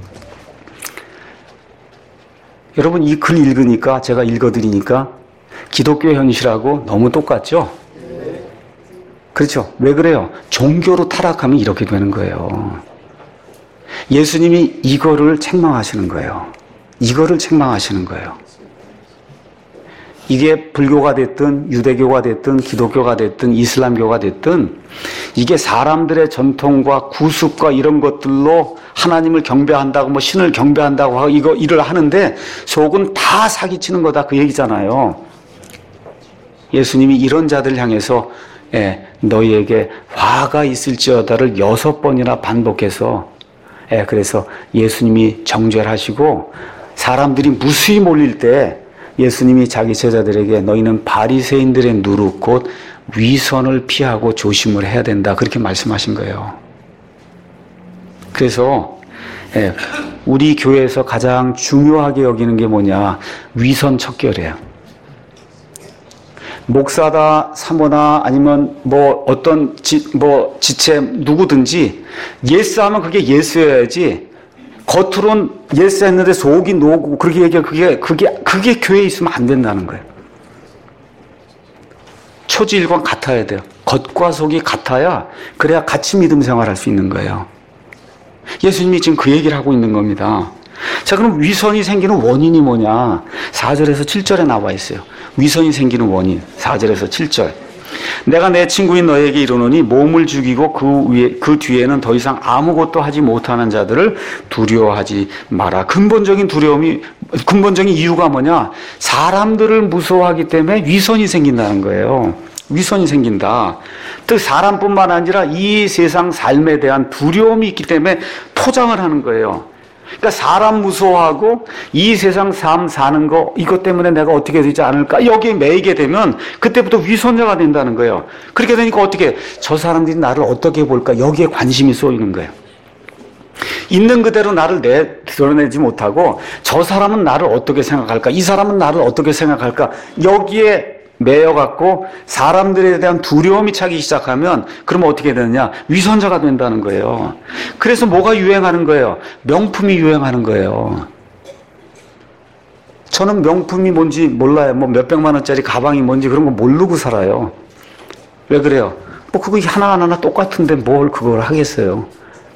여러분 이 글 읽으니까, 제가 읽어드리니까 기독교 현실하고 너무 똑같죠? 그렇죠? 왜 그래요? 종교로 타락하면 이렇게 되는 거예요. 예수님이 이거를 책망하시는 거예요. 이거를 책망하시는 거예요. 이게 불교가 됐든 유대교가 됐든 기독교가 됐든 이슬람교가 됐든 이게 사람들의 전통과 구습과 이런 것들로 하나님을 경배한다고 뭐 신을 경배한다고 하고 이거 일을 하는데 속은 다 사기치는 거다 그 얘기잖아요. 예수님이 이런 자들 향해서 너희에게 화가 있을지어다를 6번이나 반복해서 그래서 예수님이 정죄하시고 사람들이 무수히 몰릴 때 예수님이 자기 제자들에게 너희는 바리새인들의 누룩 곧 위선을 피하고 조심을 해야 된다 그렇게 말씀하신 거예요. 그래서 우리 교회에서 가장 중요하게 여기는 게 뭐냐? 위선 척결이에요. 목사다 사모나 아니면 뭐 어떤 지체 누구든지 예스하면 그게 예스여야지 겉으로는 예스했는데 속이 노고 그렇게 얘기하면 그게 교회에 있으면 안 된다는 거예요. 초지일관 같아야 돼요. 겉과 속이 같아야 그래야 같이 믿음 생활할 수 있는 거예요. 예수님이 지금 그 얘기를 하고 있는 겁니다. 자, 그럼 위선이 생기는 원인이 뭐냐? 4절에서 7절에 나와 있어요. 위선이 생기는 원인. 4절에서 7절. 내가 내 친구인 너에게 이르노니 몸을 죽이고 그 뒤에는 더 이상 아무것도 하지 못하는 자들을 두려워하지 마라. 근본적인 이유가 뭐냐? 사람들을 무서워하기 때문에 위선이 생긴다는 거예요. 위선이 생긴다. 즉 사람뿐만 아니라 이 세상 삶에 대한 두려움이 있기 때문에 포장을 하는 거예요. 그러니까 사람 무서워하고 이 세상 삶 사는 거 이것 때문에 내가 어떻게 되지 않을까 여기에 매이게 되면 그때부터 위선자가 된다는 거예요. 그렇게 되니까 어떻게 저 사람들이 나를 어떻게 볼까 여기에 관심이 쏠리는 거예요. 있는 그대로 나를 드러내지 못하고 저 사람은 나를 어떻게 생각할까 이 사람은 나를 어떻게 생각할까 여기에 매여갖고 사람들에 대한 두려움이 차기 시작하면 그러면 어떻게 되느냐? 위선자가 된다는 거예요. 그래서 뭐가 유행하는 거예요? 명품이 유행하는 거예요. 저는 명품이 뭔지 몰라요. 뭐 몇백만 원짜리 가방이 뭔지 그런 거 모르고 살아요. 왜 그래요? 뭐 그거 하나하나 똑같은데 뭘 그걸 하겠어요.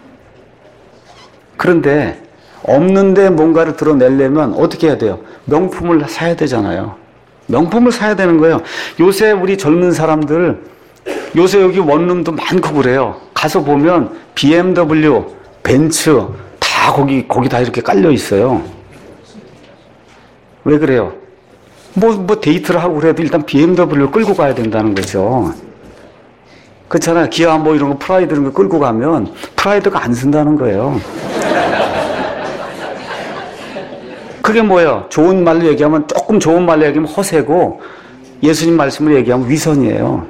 그런데 없는데 뭔가를 드러내려면 어떻게 해야 돼요? 명품을 사야 되잖아요. 명품을 사야 되는 거예요. 요새 우리 젊은 사람들, 요새 여기 원룸도 많고 그래요. 가서 보면 BMW, 벤츠 다 거기 다 이렇게 깔려 있어요. 왜 그래요? 뭐 데이트를 하고 그래도 일단 BMW를 끌고 가야 된다는 거죠. 그렇잖아요. 기아 뭐 이런 거 프라이드 이런 거 끌고 가면 프라이드가 안 쓴다는 거예요. 그게 뭐예요? 좋은 말로 얘기하면 조금 좋은 말로 얘기하면 허세고 예수님 말씀을 얘기하면 위선이에요.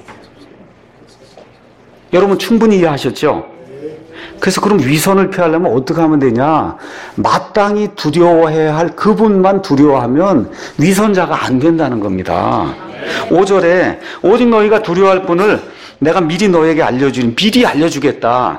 여러분 충분히 이해하셨죠? 그래서 그럼 위선을 피하려면 어떻게 하면 되냐? 마땅히 두려워해야 할 그분만 두려워하면 위선자가 안 된다는 겁니다. 5절에 오직 너희가 두려워할 분을 내가 미리 너에게 미리 알려주겠다.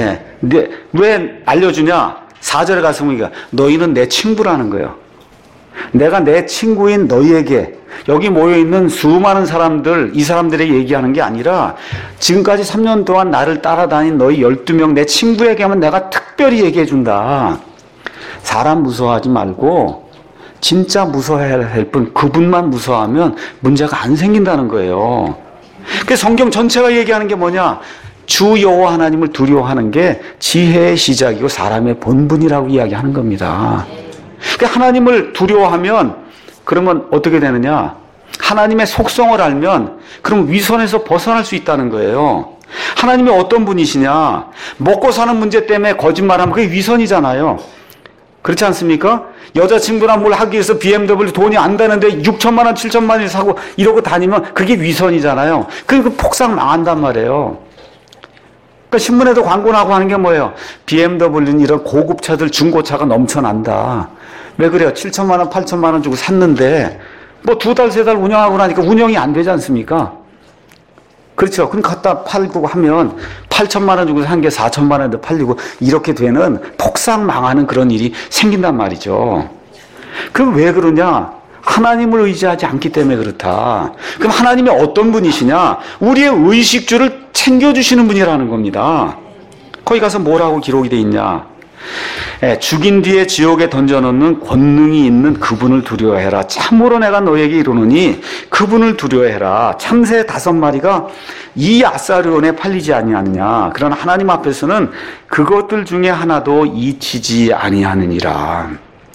왜 알려주냐? 4절에 가서 보니까 너희는 내 친구라는 거예요. 내가 내 친구인 너희에게 여기 모여있는 수많은 사람들 이 사람들에게 얘기하는 게 아니라 지금까지 3년 동안 나를 따라다닌 너희 12명 내 친구에게 하면 내가 특별히 얘기해 준다. 사람 무서워하지 말고 진짜 무서워해야 할 분 그분만 무서워하면 문제가 안 생긴다는 거예요. 그래서 성경 전체가 얘기하는 게 뭐냐? 주 여호와 하나님을 두려워하는 게 지혜의 시작이고 사람의 본분이라고 이야기하는 겁니다. 그러니까 하나님을 두려워하면 그러면 어떻게 되느냐? 하나님의 속성을 알면 그럼 위선에서 벗어날 수 있다는 거예요. 하나님이 어떤 분이시냐? 먹고 사는 문제 때문에 거짓말하면 그게 위선이잖아요. 그렇지 않습니까? 여자친구랑 뭘 하기 위해서 BMW 돈이 안 되는데 6천만 원, 7천만 원을 사고 이러고 다니면 그게 위선이잖아요. 그 폭삭 망한단 말이에요. 그러니까 신문에도 광고 나고 하는 게 뭐예요? BMW는 이런 고급차들 중고차가 넘쳐난다. 왜 그래요? 7천만 원, 8천만 원 주고 샀는데 뭐 2달, 3달 운영하고 나니까 운영이 안 되지 않습니까? 그렇죠. 그럼 갖다 팔고 하면 8천만 원 주고 산 게 4천만 원에 팔리고 이렇게 되는 폭삭 망하는 그런 일이 생긴단 말이죠. 그럼 왜 그러냐? 하나님을 의지하지 않기 때문에 그렇다. 그럼 하나님이 어떤 분이시냐? 우리의 의식주를 챙겨주시는 분이라는 겁니다. 거기 가서 뭐라고 기록이 돼 있냐? 죽인 뒤에 지옥에 던져놓는 권능이 있는 그분을 두려워해라. 참으로 내가 너에게 이르노니 그분을 두려워해라. 참새 5마리가 이 아사르온에 팔리지 아니하느냐. 그러나 하나님 앞에서는 그것들 중에 하나도 잊히지 아니하느니라.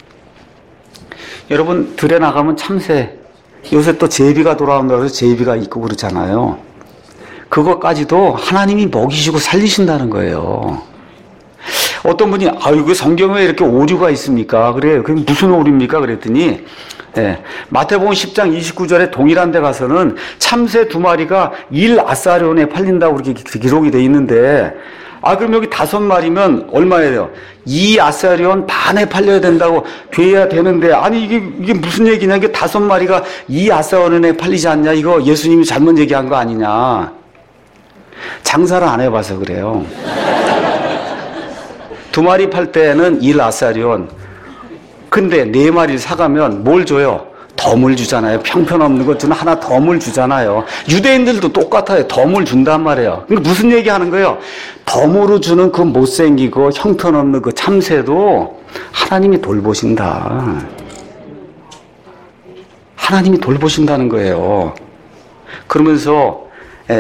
여러분, 들에 나가면 참새, 요새 또 제비가 돌아온다고 해서 제비가 있고 그러잖아요. 그것까지도 하나님이 먹이시고 살리신다는 거예요. 어떤 분이 이거 성경에 이렇게 오류가 있습니까? 그래요. 그게 무슨 오류입니까? 그랬더니 마태복음 10장 29절에 동일한 데 가서는 참새 2마리가 1 아사르온에 팔린다고 그렇게 기록이 돼 있는데 그럼 여기 5마리면 얼마예요? 2 아사르온 반에 팔려야 된다고 돼야 되는데 이게 무슨 얘기냐? 이게 5마리가 2 아사르온에 팔리지 않냐? 이거 예수님이 잘못 얘기한 거 아니냐? 장사를 안 해봐서 그래요. 2마리 팔 때는 1 아사리온. 근데 4마리를 사가면 뭘 줘요? 덤을 주잖아요. 형편없는 것 중 하나 덤을 주잖아요. 유대인들도 똑같아요. 덤을 준단 말이에요. 그러니까 무슨 얘기 하는 거예요? 덤으로 주는 그 못생기고 형편없는 그 참새도 하나님이 돌보신다. 하나님이 돌보신다는 거예요. 그러면서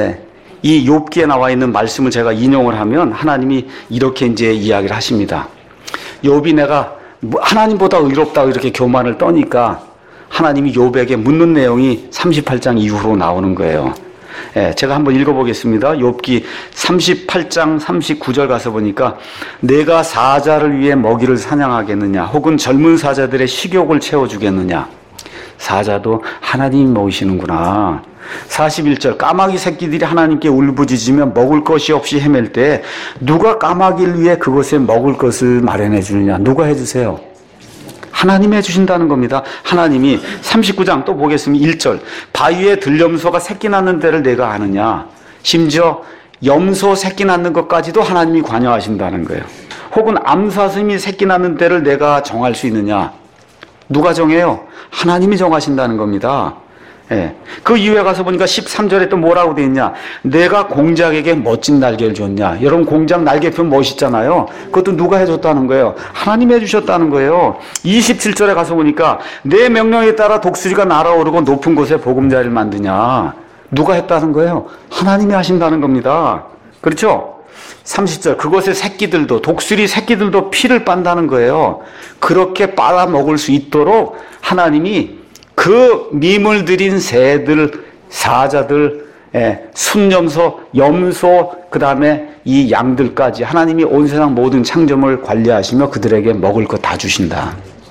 이 욥기에 나와 있는 말씀을 제가 인용을 하면 하나님이 이렇게 이제 이야기를 하십니다. 욥이 내가 하나님보다 의롭다고 이렇게 교만을 떠니까 하나님이 욥에게 묻는 내용이 38장 이후로 나오는 거예요. 제가 한번 읽어보겠습니다. 욥기 38장 39절 가서 보니까 내가 사자를 위해 먹이를 사냥하겠느냐 혹은 젊은 사자들의 식욕을 채워주겠느냐. 사자도 하나님이 먹이시는구나. 41절 까마귀 새끼들이 하나님께 울부짖으며 먹을 것이 없이 헤맬 때 누가 까마귀를 위해 그것에 먹을 것을 마련해 주느냐. 누가 해주세요? 하나님이 해주신다는 겁니다. 하나님이. 39장 또 보겠습니다. 1절 바위에 들염소가 새끼 낳는 때를 내가 아느냐. 심지어 염소 새끼 낳는 것까지도 하나님이 관여하신다는 거예요. 혹은 암사슴이 새끼 낳는 때를 내가 정할 수 있느냐. 누가 정해요? 하나님이 정하신다는 겁니다. 그 이후에 가서 보니까 13절에 또 뭐라고 되어 있냐. 내가 공작에게 멋진 날개를 줬냐. 여러분 공작 날개표 멋있잖아요. 그것도 누가 해줬다는 거예요? 하나님이 해주셨다는 거예요. 27절에 가서 보니까 내 명령에 따라 독수리가 날아오르고 높은 곳에 보금자리를 만드냐. 누가 했다는 거예요? 하나님이 하신다는 겁니다. 그렇죠? 30절 그것의 새끼들도 독수리 새끼들도 피를 빤다는 거예요. 그렇게 빨아먹을 수 있도록 하나님이 그 밈을 들인 새들, 사자들, 순염소, 염소, 그 다음에 이 양들까지 하나님이 온 세상 모든 창조물을 관리하시며 그들에게 먹을 것 다 주신다.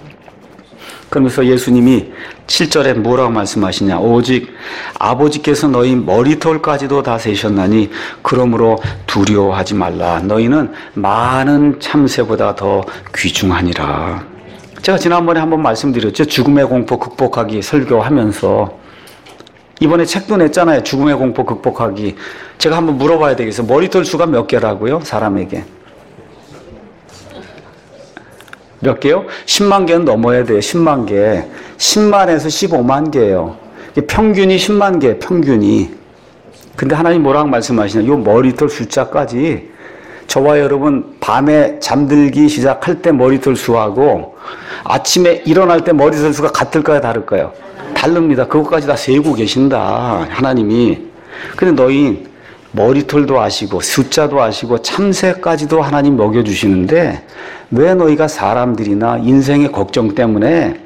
그러면서 예수님이 7절에 뭐라고 말씀하시냐. 오직 아버지께서 너희 머리털까지도 다 세셨나니 그러므로 두려워하지 말라. 너희는 많은 참새보다 더 귀중하니라. 제가 지난번에 한번 말씀드렸죠. 죽음의 공포 극복하기 설교하면서 이번에 책도 냈잖아요. 죽음의 공포 극복하기. 제가 한번 물어봐야 되겠어요. 머리털 수가 몇 개라고요? 사람에게. 몇 개요? 10만 개는 넘어야 돼요. 10만 개. 10만에서 15만 개예요. 평균이 10만 개, 평균이. 근데 하나님 뭐라고 말씀하시냐. 이 머리털 숫자까지 저와 여러분 밤에 잠들기 시작할 때 머리털 수하고 아침에 일어날 때 머리털 수가 같을까요? 다를까요? 다릅니다. 그것까지 다 세고 계신다. 하나님이. 근데 너희 머리털도 아시고 숫자도 아시고 참새까지도 하나님 먹여주시는데 왜 너희가 사람들이나 인생의 걱정 때문에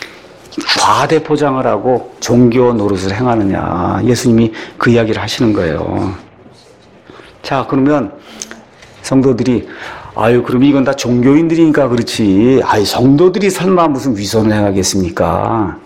과대포장을 하고 종교 노릇을 행하느냐. 예수님이 그 이야기를 하시는 거예요. 자, 그러면 성도들이 그럼 이건 다 종교인들이니까 그렇지. 성도들이 설마 무슨 위선을 행하겠습니까?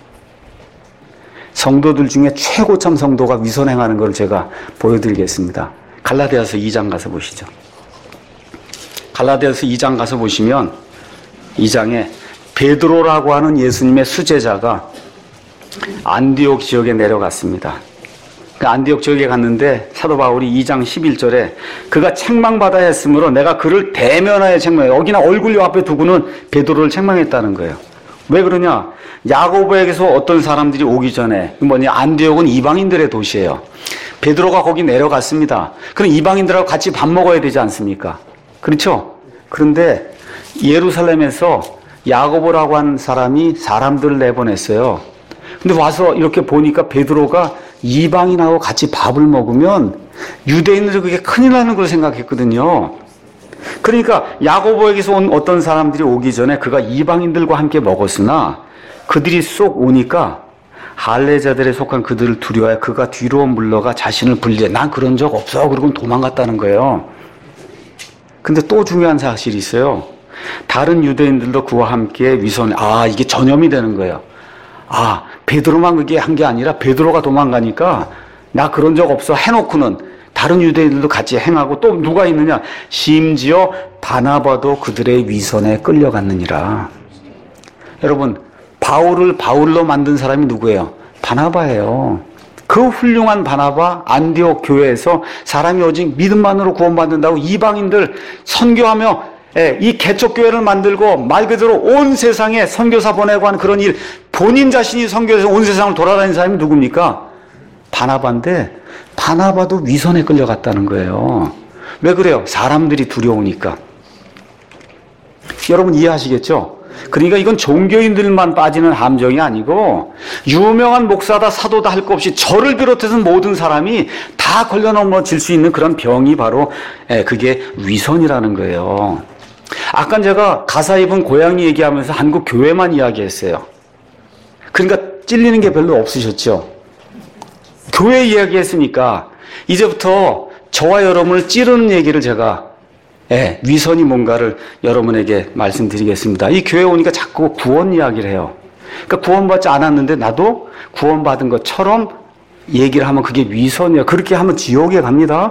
성도들 중에 최고참 성도가 위선 행하는 걸 제가 보여드리겠습니다. 갈라디아서 2장 가서 보시죠. 갈라디아서 2장 가서 보시면 2장에 베드로라고 하는 예수님의 수제자가 안디옥 지역에 내려갔습니다. 그 안디옥 지역에 갔는데 사도 바울이 2장 11절에 그가 책망받아야 했으므로 내가 그를 대면하여 책망해. 여기나 얼굴 앞에 두고는 베드로를 책망했다는 거예요. 왜 그러냐? 야고보에게서 어떤 사람들이 오기 전에 안디옥은 이방인들의 도시예요. 베드로가 거기 내려갔습니다. 그럼 이방인들하고 같이 밥 먹어야 되지 않습니까? 그렇죠? 그런데 예루살렘에서 야고보라고 하는 사람이 사람들을 내보냈어요. 근데 와서 이렇게 보니까 베드로가 이방인하고 같이 밥을 먹으면 유대인들이 그게 큰일 나는 걸 생각했거든요. 그러니까 야고보에게서 온 어떤 사람들이 오기 전에 그가 이방인들과 함께 먹었으나 그들이 쏙 오니까 할례자들에 속한 그들을 두려워해 그가 뒤로 물러가 자신을 분리해. 난 그런 적 없어. 그러고 도망갔다는 거예요. 근데 또 중요한 사실이 있어요. 다른 유대인들도 그와 함께 위선해. 이게 전염이 되는 거예요. 베드로만 그게 한 게 아니라 베드로가 도망가니까 나 그런 적 없어 해놓고는 다른 유대인들도 같이 행하고 또 누가 있느냐? 심지어 바나바도 그들의 위선에 끌려갔느니라. 여러분, 바울을 바울로 만든 사람이 누구예요? 바나바예요. 그 훌륭한 바나바 안디옥 교회에서 사람이 오직 믿음만으로 구원받는다고 이방인들 선교하며 이 개척교회를 만들고 말 그대로 온 세상에 선교사 보내고 하는 그런 일, 본인 자신이 선교해서 온 세상을 돌아다니는 사람이 누굽니까? 바나바인데 바나바도 위선에 끌려갔다는 거예요. 왜 그래요? 사람들이 두려우니까. 여러분 이해하시겠죠? 그러니까 이건 종교인들만 빠지는 함정이 아니고 유명한 목사다 사도다 할 것 없이 저를 비롯해서 모든 사람이 다 걸려 넘어질 수 있는 그런 병이 바로 그게 위선이라는 거예요. 아까 제가 가사 입은 고양이 얘기하면서 한국 교회만 이야기했어요. 그러니까 찔리는 게 별로 없으셨죠? 교회 이야기했으니까 이제부터 저와 여러분을 찌르는 얘기를 제가 위선이 뭔가를 여러분에게 말씀드리겠습니다. 이 교회 오니까 자꾸 구원 이야기를 해요. 그러니까 구원받지 않았는데 나도 구원받은 것처럼 얘기를 하면 그게 위선이에요. 그렇게 하면 지옥에 갑니다.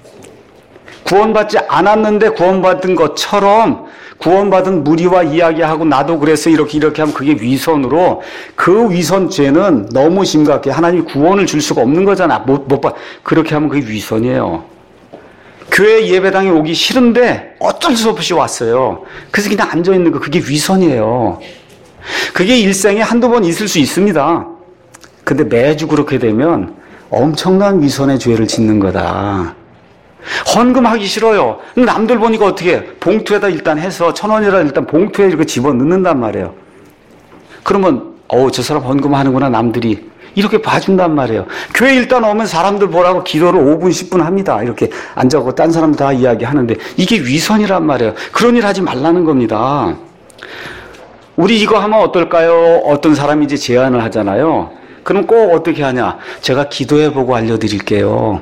구원받지 않았는데 구원받은 것처럼 구원받은 무리와 이야기하고 나도 그래서 이렇게 하면 그게 위선으로, 그 위선죄는 너무 심각해. 하나님이 구원을 줄 수가 없는 거잖아. 그렇게 하면 그게 위선이에요. 교회 예배당에 오기 싫은데 어쩔 수 없이 왔어요. 그래서 그냥 앉아있는 거, 그게 위선이에요. 그게 일생에 한두 번 있을 수 있습니다. 근데 매주 그렇게 되면 엄청난 위선의 죄를 짓는 거다. 헌금하기 싫어요. 남들 보니까 어떻게 해? 봉투에다 일단 해서 1,000원이라 일단 봉투에 이렇게 집어넣는단 말이에요. 그러면 저 사람 헌금하는구나 남들이 이렇게 봐준단 말이에요. 교회 일단 오면 사람들 보라고 기도를 5분 10분 합니다. 이렇게 앉아고 딴 사람 다 이야기하는데 이게 위선이란 말이에요. 그런 일 하지 말라는 겁니다. 우리 이거 하면 어떨까요? 어떤 사람이 이제 제안을 하잖아요. 그럼 꼭 어떻게 하냐? 제가 기도해보고 알려드릴게요.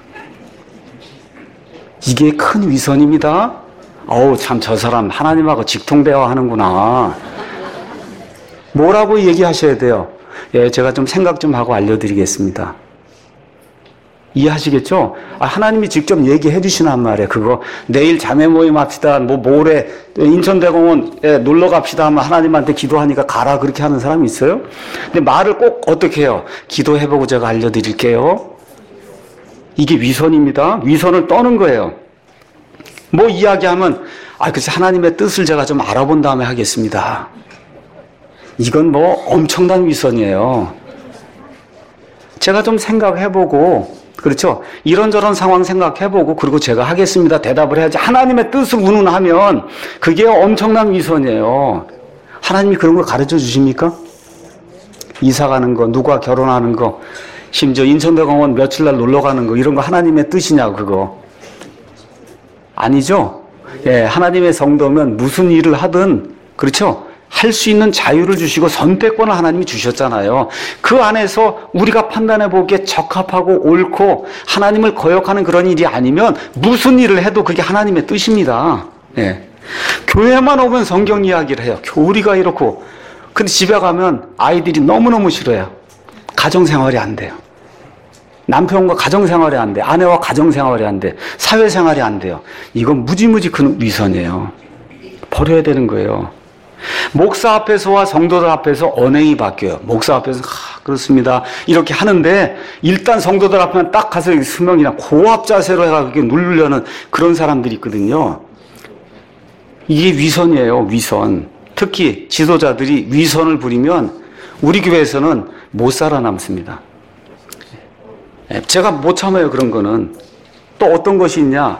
이게 큰 위선입니다. 참 저 사람 하나님하고 직통대화하는구나. 뭐라고 얘기하셔야 돼요? 제가 좀 생각 좀 하고 알려드리겠습니다. 이해하시겠죠? 하나님이 직접 얘기해 주시란 말이에요. 그거 내일 자매 모임 합시다. 모레 인천대공원 놀러 갑시다 하면 하나님한테 기도하니까 가라 그렇게 하는 사람이 있어요? 근데 말을 꼭 어떻게 해요? 기도해보고 제가 알려드릴게요. 이게 위선입니다. 위선을 떠는 거예요. 뭐 이야기하면 글쎄 하나님의 뜻을 제가 좀 알아본 다음에 하겠습니다. 이건 엄청난 위선이에요. 제가 좀 생각해보고, 그렇죠? 이런저런 상황 생각해보고 그리고 제가 하겠습니다 대답을 해야지 하나님의 뜻을 운운하면 그게 엄청난 위선이에요. 하나님이 그런 걸 가르쳐 주십니까? 이사 가는 거, 누가 결혼하는 거, 심지어 인천대공원 며칠 날 놀러 가는 거, 이런 거 하나님의 뜻이냐고, 그거. 아니죠? 하나님의 성도면 무슨 일을 하든, 그렇죠? 할 수 있는 자유를 주시고 선택권을 하나님이 주셨잖아요. 그 안에서 우리가 판단해 보기에 적합하고 옳고 하나님을 거역하는 그런 일이 아니면 무슨 일을 해도 그게 하나님의 뜻입니다. 교회만 오면 성경 이야기를 해요. 우리가 이렇고. 근데 집에 가면 아이들이 너무너무 싫어요. 가정생활이 안 돼요. 남편과 가정생활이 안 돼. 아내와 가정생활이 안 돼. 사회생활이 안 돼요. 이건 무지무지 큰 위선이에요. 버려야 되는 거예요. 목사 앞에서와 성도들 앞에서 언행이 바뀌어요. 목사 앞에서 그렇습니다 이렇게 하는데 일단 성도들 앞에만 딱 가서 수명이나 고압 자세로 해가지고 누르려는 그런 사람들이 있거든요. 이게 위선이에요. 위선. 특히 지도자들이 위선을 부리면 우리 교회에서는 못 살아남습니다. 제가 못 참아요. 그런 거는. 또 어떤 것이 있냐,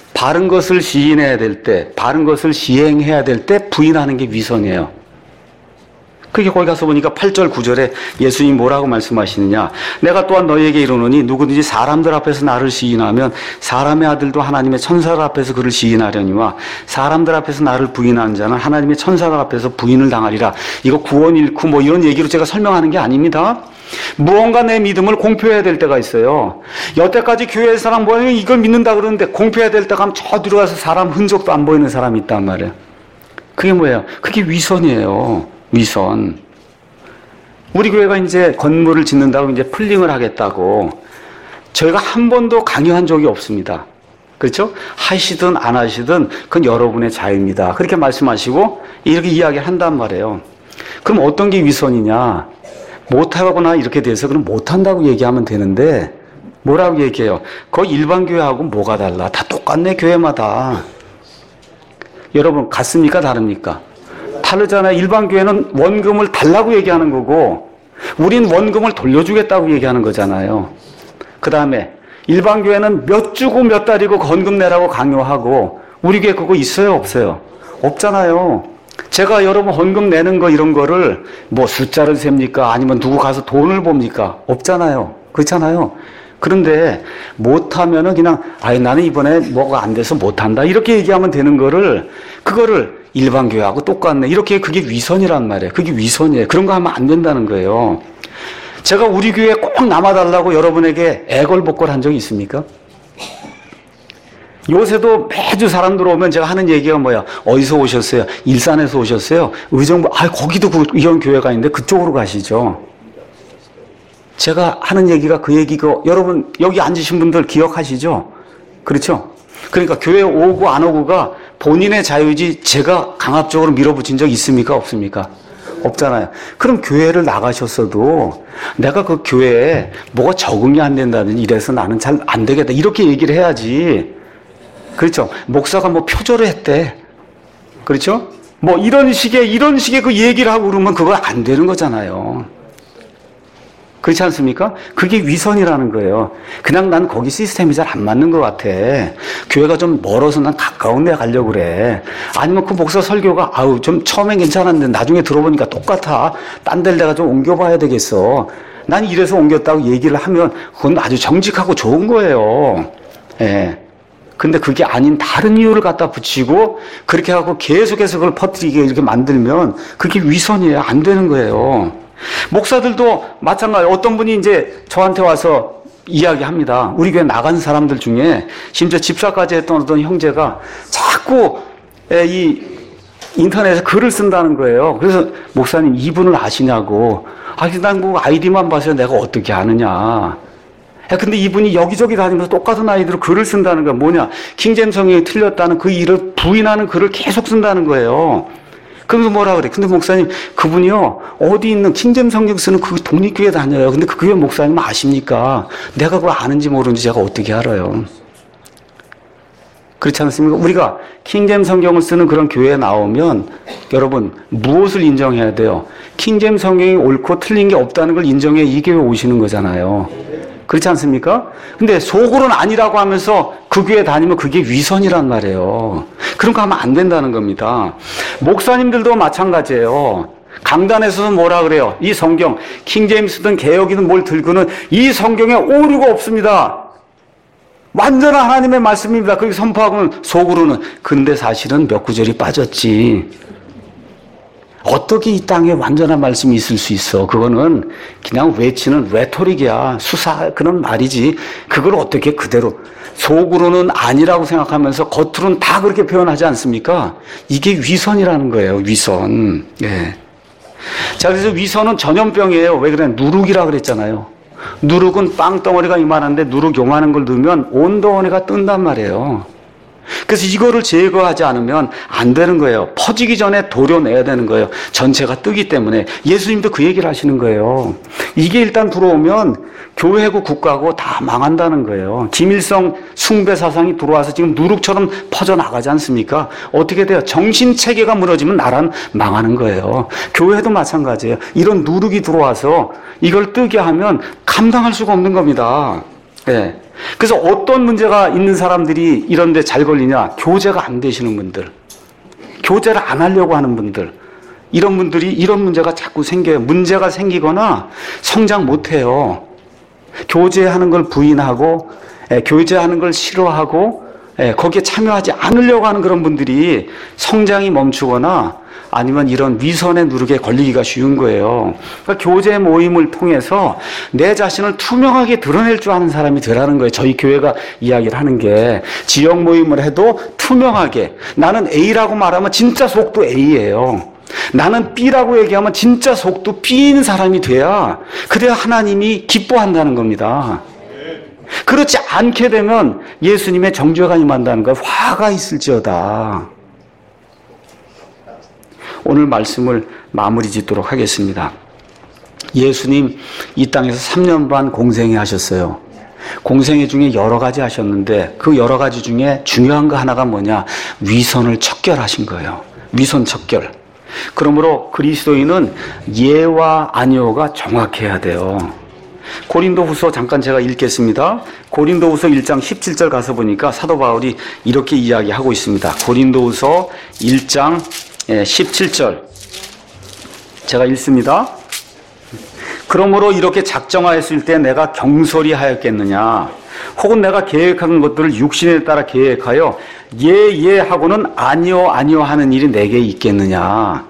바른 것을 시인해야 될 때, 바른 것을 시행해야 될 때 부인하는 게 위선이에요. 그게 거기 가서 보니까 8절 9절에 예수님이 뭐라고 말씀하시느냐. 내가 또한 너희에게 이르노니 누구든지 사람들 앞에서 나를 시인하면 사람의 아들도 하나님의 천사들 앞에서 그를 시인하려니와 사람들 앞에서 나를 부인하는 자는 하나님의 천사들 앞에서 부인을 당하리라. 이거 구원 잃고 뭐 이런 얘기로 제가 설명하는 게 아닙니다. 무언가 내 믿음을 공표해야 될 때가 있어요. 여태까지 교회 사람 뭐냐 이걸 믿는다 그러는데 공표해야 될 때가 하면 저 뒤로 가서 사람 흔적도 안 보이는 사람이 있단 말이에요. 그게 뭐예요? 그게 위선이에요. 위선. 우리 교회가 이제 건물을 짓는다고 이제 플링을 하겠다고 저희가 한 번도 강요한 적이 없습니다. 그렇죠? 하시든 안 하시든 그건 여러분의 자유입니다. 그렇게 말씀하시고 이렇게 이야기를 한단 말이에요. 그럼 어떤 게 위선이냐? 못하거나 이렇게 돼서 그럼 못한다고 얘기하면 되는데 뭐라고 얘기해요? 거의 일반 교회하고 뭐가 달라? 다 똑같네 교회마다. 여러분 같습니까? 다릅니까? 다르잖아요. 일반 교회는 원금을 달라고 얘기하는 거고 우린 원금을 돌려주겠다고 얘기하는 거잖아요. 그 다음에 일반 교회는 몇 주고 몇 달이고 건금 내라고 강요하고 우리 교회 그거 있어요? 없어요? 없잖아요. 제가 여러분 헌금 내는 거 이런 거를 뭐 숫자를 셉니까? 아니면 누구 가서 돈을 봅니까? 없잖아요. 그렇잖아요. 그런데 못하면은 그냥 나는 이번에 뭐가 안 돼서 못한다 이렇게 얘기하면 되는 거를 그거를 일반 교회하고 똑같네 이렇게 그게 위선이란 말이에요. 그게 위선이에요. 그런 거 하면 안 된다는 거예요. 제가 우리 교회에 꼭 남아달라고 여러분에게 애걸복걸 한 적이 있습니까? 요새도 매주 사람 들어오면 제가 하는 얘기가 뭐야? 어디서 오셨어요? 일산에서 오셨어요? 의정부, 거기도 이런 교회가 있는데 그쪽으로 가시죠. 제가 하는 얘기가 그 얘기고, 여러분, 여기 앉으신 분들 기억하시죠? 그렇죠? 그러니까 교회 오고 안 오고가 본인의 자유지 제가 강압적으로 밀어붙인 적 있습니까? 없습니까? 없잖아요. 그럼 교회를 나가셨어도 내가 그 교회에 뭐가 적응이 안 된다든지 이래서 나는 잘 안 되겠다. 이렇게 얘기를 해야지. 그렇죠? 목사가 뭐 표절을 했대. 그렇죠? 뭐 이런 식의 그 얘기를 하고 그러면 그거 안 되는 거잖아요. 그렇지 않습니까? 그게 위선이라는 거예요. 그냥 난 거기 시스템이 잘 안 맞는 것 같아. 교회가 좀 멀어서 난 가까운 데 가려고 그래. 아니면 그 목사 설교가 좀 처음엔 괜찮았는데 나중에 들어보니까 똑같아. 딴 데를 내가 좀 옮겨봐야 되겠어. 난 이래서 옮겼다고 얘기를 하면 그건 아주 정직하고 좋은 거예요. 예. 근데 그게 아닌 다른 이유를 갖다 붙이고 그렇게 하고 계속해서 그걸 퍼뜨리게 이렇게 만들면 그게 위선이에요. 안 되는 거예요. 목사들도 마찬가지. 어떤 분이 이제 저한테 와서 이야기합니다. 우리 교회 나간 사람들 중에 심지어 집사까지 했던 어떤 형제가 자꾸 이 인터넷에 글을 쓴다는 거예요. 그래서 목사님 이분을 아시냐고. 난 뭐 아이디만 봐서 내가 어떻게 아느냐. 근데 이분이 여기저기 다니면서 똑같은 아이디로 글을 쓴다는 건 뭐냐. 킹제임스 성경이 틀렸다는 그 일을 부인하는 글을 계속 쓴다는 거예요. 그러면서 뭐라 그래? 근데 목사님, 그분이요, 어디 있는 킹제임스 성경 쓰는 그 독립교회 다녀요. 근데 그 교회 목사님 아십니까? 내가 그걸 아는지 모르는지 제가 어떻게 알아요? 그렇지 않습니까? 우리가 킹제임스 성경을 쓰는 그런 교회에 나오면 여러분 무엇을 인정해야 돼요? 킹제임스 성경이 옳고 틀린 게 없다는 걸 인정해 이 교회에 오시는 거잖아요. 그렇지 않습니까? 근데 속으로는 아니라고 하면서 그 교회 다니면 그게 위선이란 말이에요. 그런 거 하면 안 된다는 겁니다. 목사님들도 마찬가지예요. 강단에서는 뭐라 그래요? 이 성경, 킹제임스든 개혁이든 뭘 들고는 이 성경에 오류가 없습니다. 완전한 하나님의 말씀입니다. 그렇게 선포하고는 속으로는 근데 사실은 몇 구절이 빠졌지. 어떻게 이 땅에 완전한 말씀이 있을 수 있어? 그거는 그냥 외치는 레토릭이야. 수사 그런 말이지. 그걸 어떻게 그대로 속으로는 아니라고 생각하면서 겉으로는 다 그렇게 표현하지 않습니까? 이게 위선이라는 거예요. 위선. 예. 자, 그래서 위선은 전염병이에요. 왜 그래? 누룩이라 그랬잖아요. 누룩은 빵덩어리가 이만한데 누룩 요만한 걸 넣으면 온 덩어리가 뜬단 말이에요. 그래서 이거를 제거하지 않으면 안 되는 거예요. 퍼지기 전에 도려내야 되는 거예요. 전체가 뜨기 때문에. 예수님도 그 얘기를 하시는 거예요. 이게 일단 들어오면 교회고 국가고 다 망한다는 거예요. 김일성 숭배 사상이 들어와서 지금 누룩처럼 퍼져나가지 않습니까? 어떻게 돼요? 정신체계가 무너지면 나라는 망하는 거예요. 교회도 마찬가지예요. 이런 누룩이 들어와서 이걸 뜨게 하면 감당할 수가 없는 겁니다. 예. 그래서 어떤 문제가 있는 사람들이 이런 데 잘 걸리냐? 교제가 안 되시는 분들. 교제를 안 하려고 하는 분들. 이런 분들이 이런 문제가 자꾸 생겨요. 문제가 생기거나 성장 못 해요. 교제하는 걸 부인하고, 교제하는 걸 싫어하고, 거기에 참여하지 않으려고 하는 그런 분들이 성장이 멈추거나 아니면 이런 위선의 누룩에 걸리기가 쉬운 거예요. 그러니까 교제 모임을 통해서 내 자신을 투명하게 드러낼 줄 아는 사람이 되라는 거예요. 저희 교회가 이야기를 하는 게 지역 모임을 해도 투명하게 나는 A라고 말하면 진짜 속도 A예요. 나는 B라고 얘기하면 진짜 속도 B인 사람이 돼야 그래야 하나님이 기뻐한다는 겁니다. 그렇지 않게 되면 예수님의 정죄가 임한다는 걸 화가 있을지어다. 오늘 말씀을 마무리 짓도록 하겠습니다. 예수님 이 땅에서 3년 반 공생애 하셨어요. 공생애 중에 여러 가지 하셨는데 그 여러 가지 중에 중요한 거 하나가 뭐냐? 위선을 척결하신 거예요. 위선 척결. 그러므로 그리스도인은 예와 아니오가 정확해야 돼요. 고린도후서 잠깐 제가 읽겠습니다. 고린도후서 1장 17절 가서 보니까 사도 바울이 이렇게 이야기하고 있습니다. 고린도후서 1장 17절 제가 읽습니다. 그러므로 이렇게 작정하였을 때 내가 경솔히 하였겠느냐? 혹은 내가 계획한 것들을 육신에 따라 계획하여 예 하고는 아니요 하는 일이 내게 있겠느냐?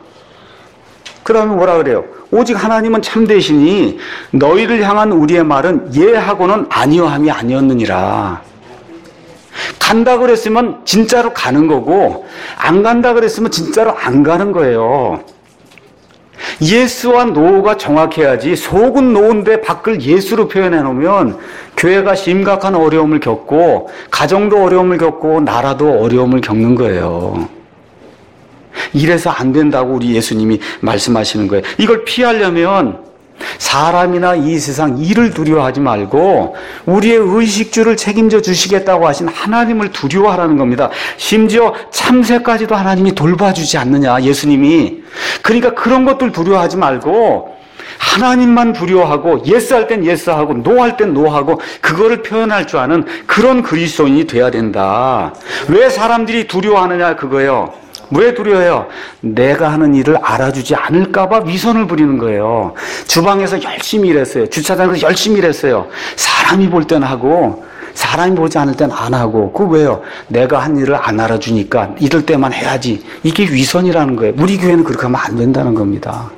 그러면 뭐라 그래요? 오직 하나님은 참되시니 너희를 향한 우리의 말은 예 하고는 아니요 함이 아니었느니라. 간다 그랬으면 진짜로 가는 거고 안 간다 그랬으면 진짜로 안 가는 거예요. 예스와 노가 정확해야지 속은 노인데 밖을 예수로 표현해 놓으면 교회가 심각한 어려움을 겪고 가정도 어려움을 겪고 나라도 어려움을 겪는 거예요. 이래서 안 된다고 우리 예수님이 말씀하시는 거예요. 이걸 피하려면 사람이나 이 세상 일을 두려워하지 말고 우리의 의식주를 책임져 주시겠다고 하신 하나님을 두려워하라는 겁니다. 심지어 참새까지도 하나님이 돌봐주지 않느냐, 예수님이. 그러니까 그런 것들 두려워하지 말고 하나님만 두려워하고 예스 할 땐 예스하고 노 할 땐 노하고 그거를 표현할 줄 아는 그런 그리스도인이 돼야 된다. 왜 사람들이 두려워하느냐 그거예요. 왜 두려워해요? 내가 하는 일을 알아주지 않을까봐 위선을 부리는 거예요. 주방에서 열심히 일했어요. 주차장에서 열심히 일했어요. 사람이 볼 때는 하고 사람이 보지 않을 땐 안 하고. 그 왜요? 내가 한 일을 안 알아주니까 이럴 때만 해야지. 이게 위선이라는 거예요. 우리 교회는 그렇게 하면 안 된다는 겁니다.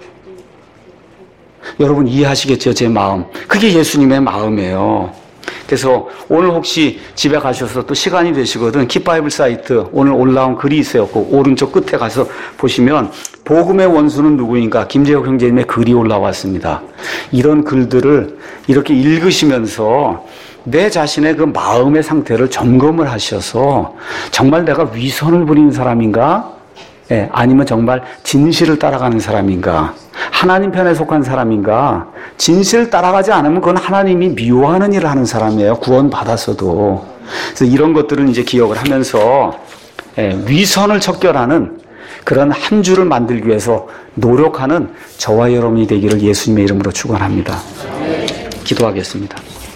여러분 이해하시겠죠? 제 마음. 그게 예수님의 마음이에요. 그래서 오늘 혹시 집에 가셔서 또 시간이 되시거든 킵바이블 사이트 오늘 올라온 글이 있어요. 그 오른쪽 끝에 가서 보시면 복음의 원수는 누구인가 김재혁 형제님의 글이 올라왔습니다. 이런 글들을 이렇게 읽으시면서 내 자신의 그 마음의 상태를 점검을 하셔서 정말 내가 위선을 부리는 사람인가? 아니면 정말 진실을 따라가는 사람인가? 하나님 편에 속한 사람인가? 진실을 따라가지 않으면 그건 하나님이 미워하는 일을 하는 사람이에요. 구원받았어도. 그래서 이런 것들을 이제 기억을 하면서 위선을 척결하는 그런 한 주를 만들기 위해서 노력하는 저와 여러분이 되기를 예수님의 이름으로 축원합니다. 기도하겠습니다.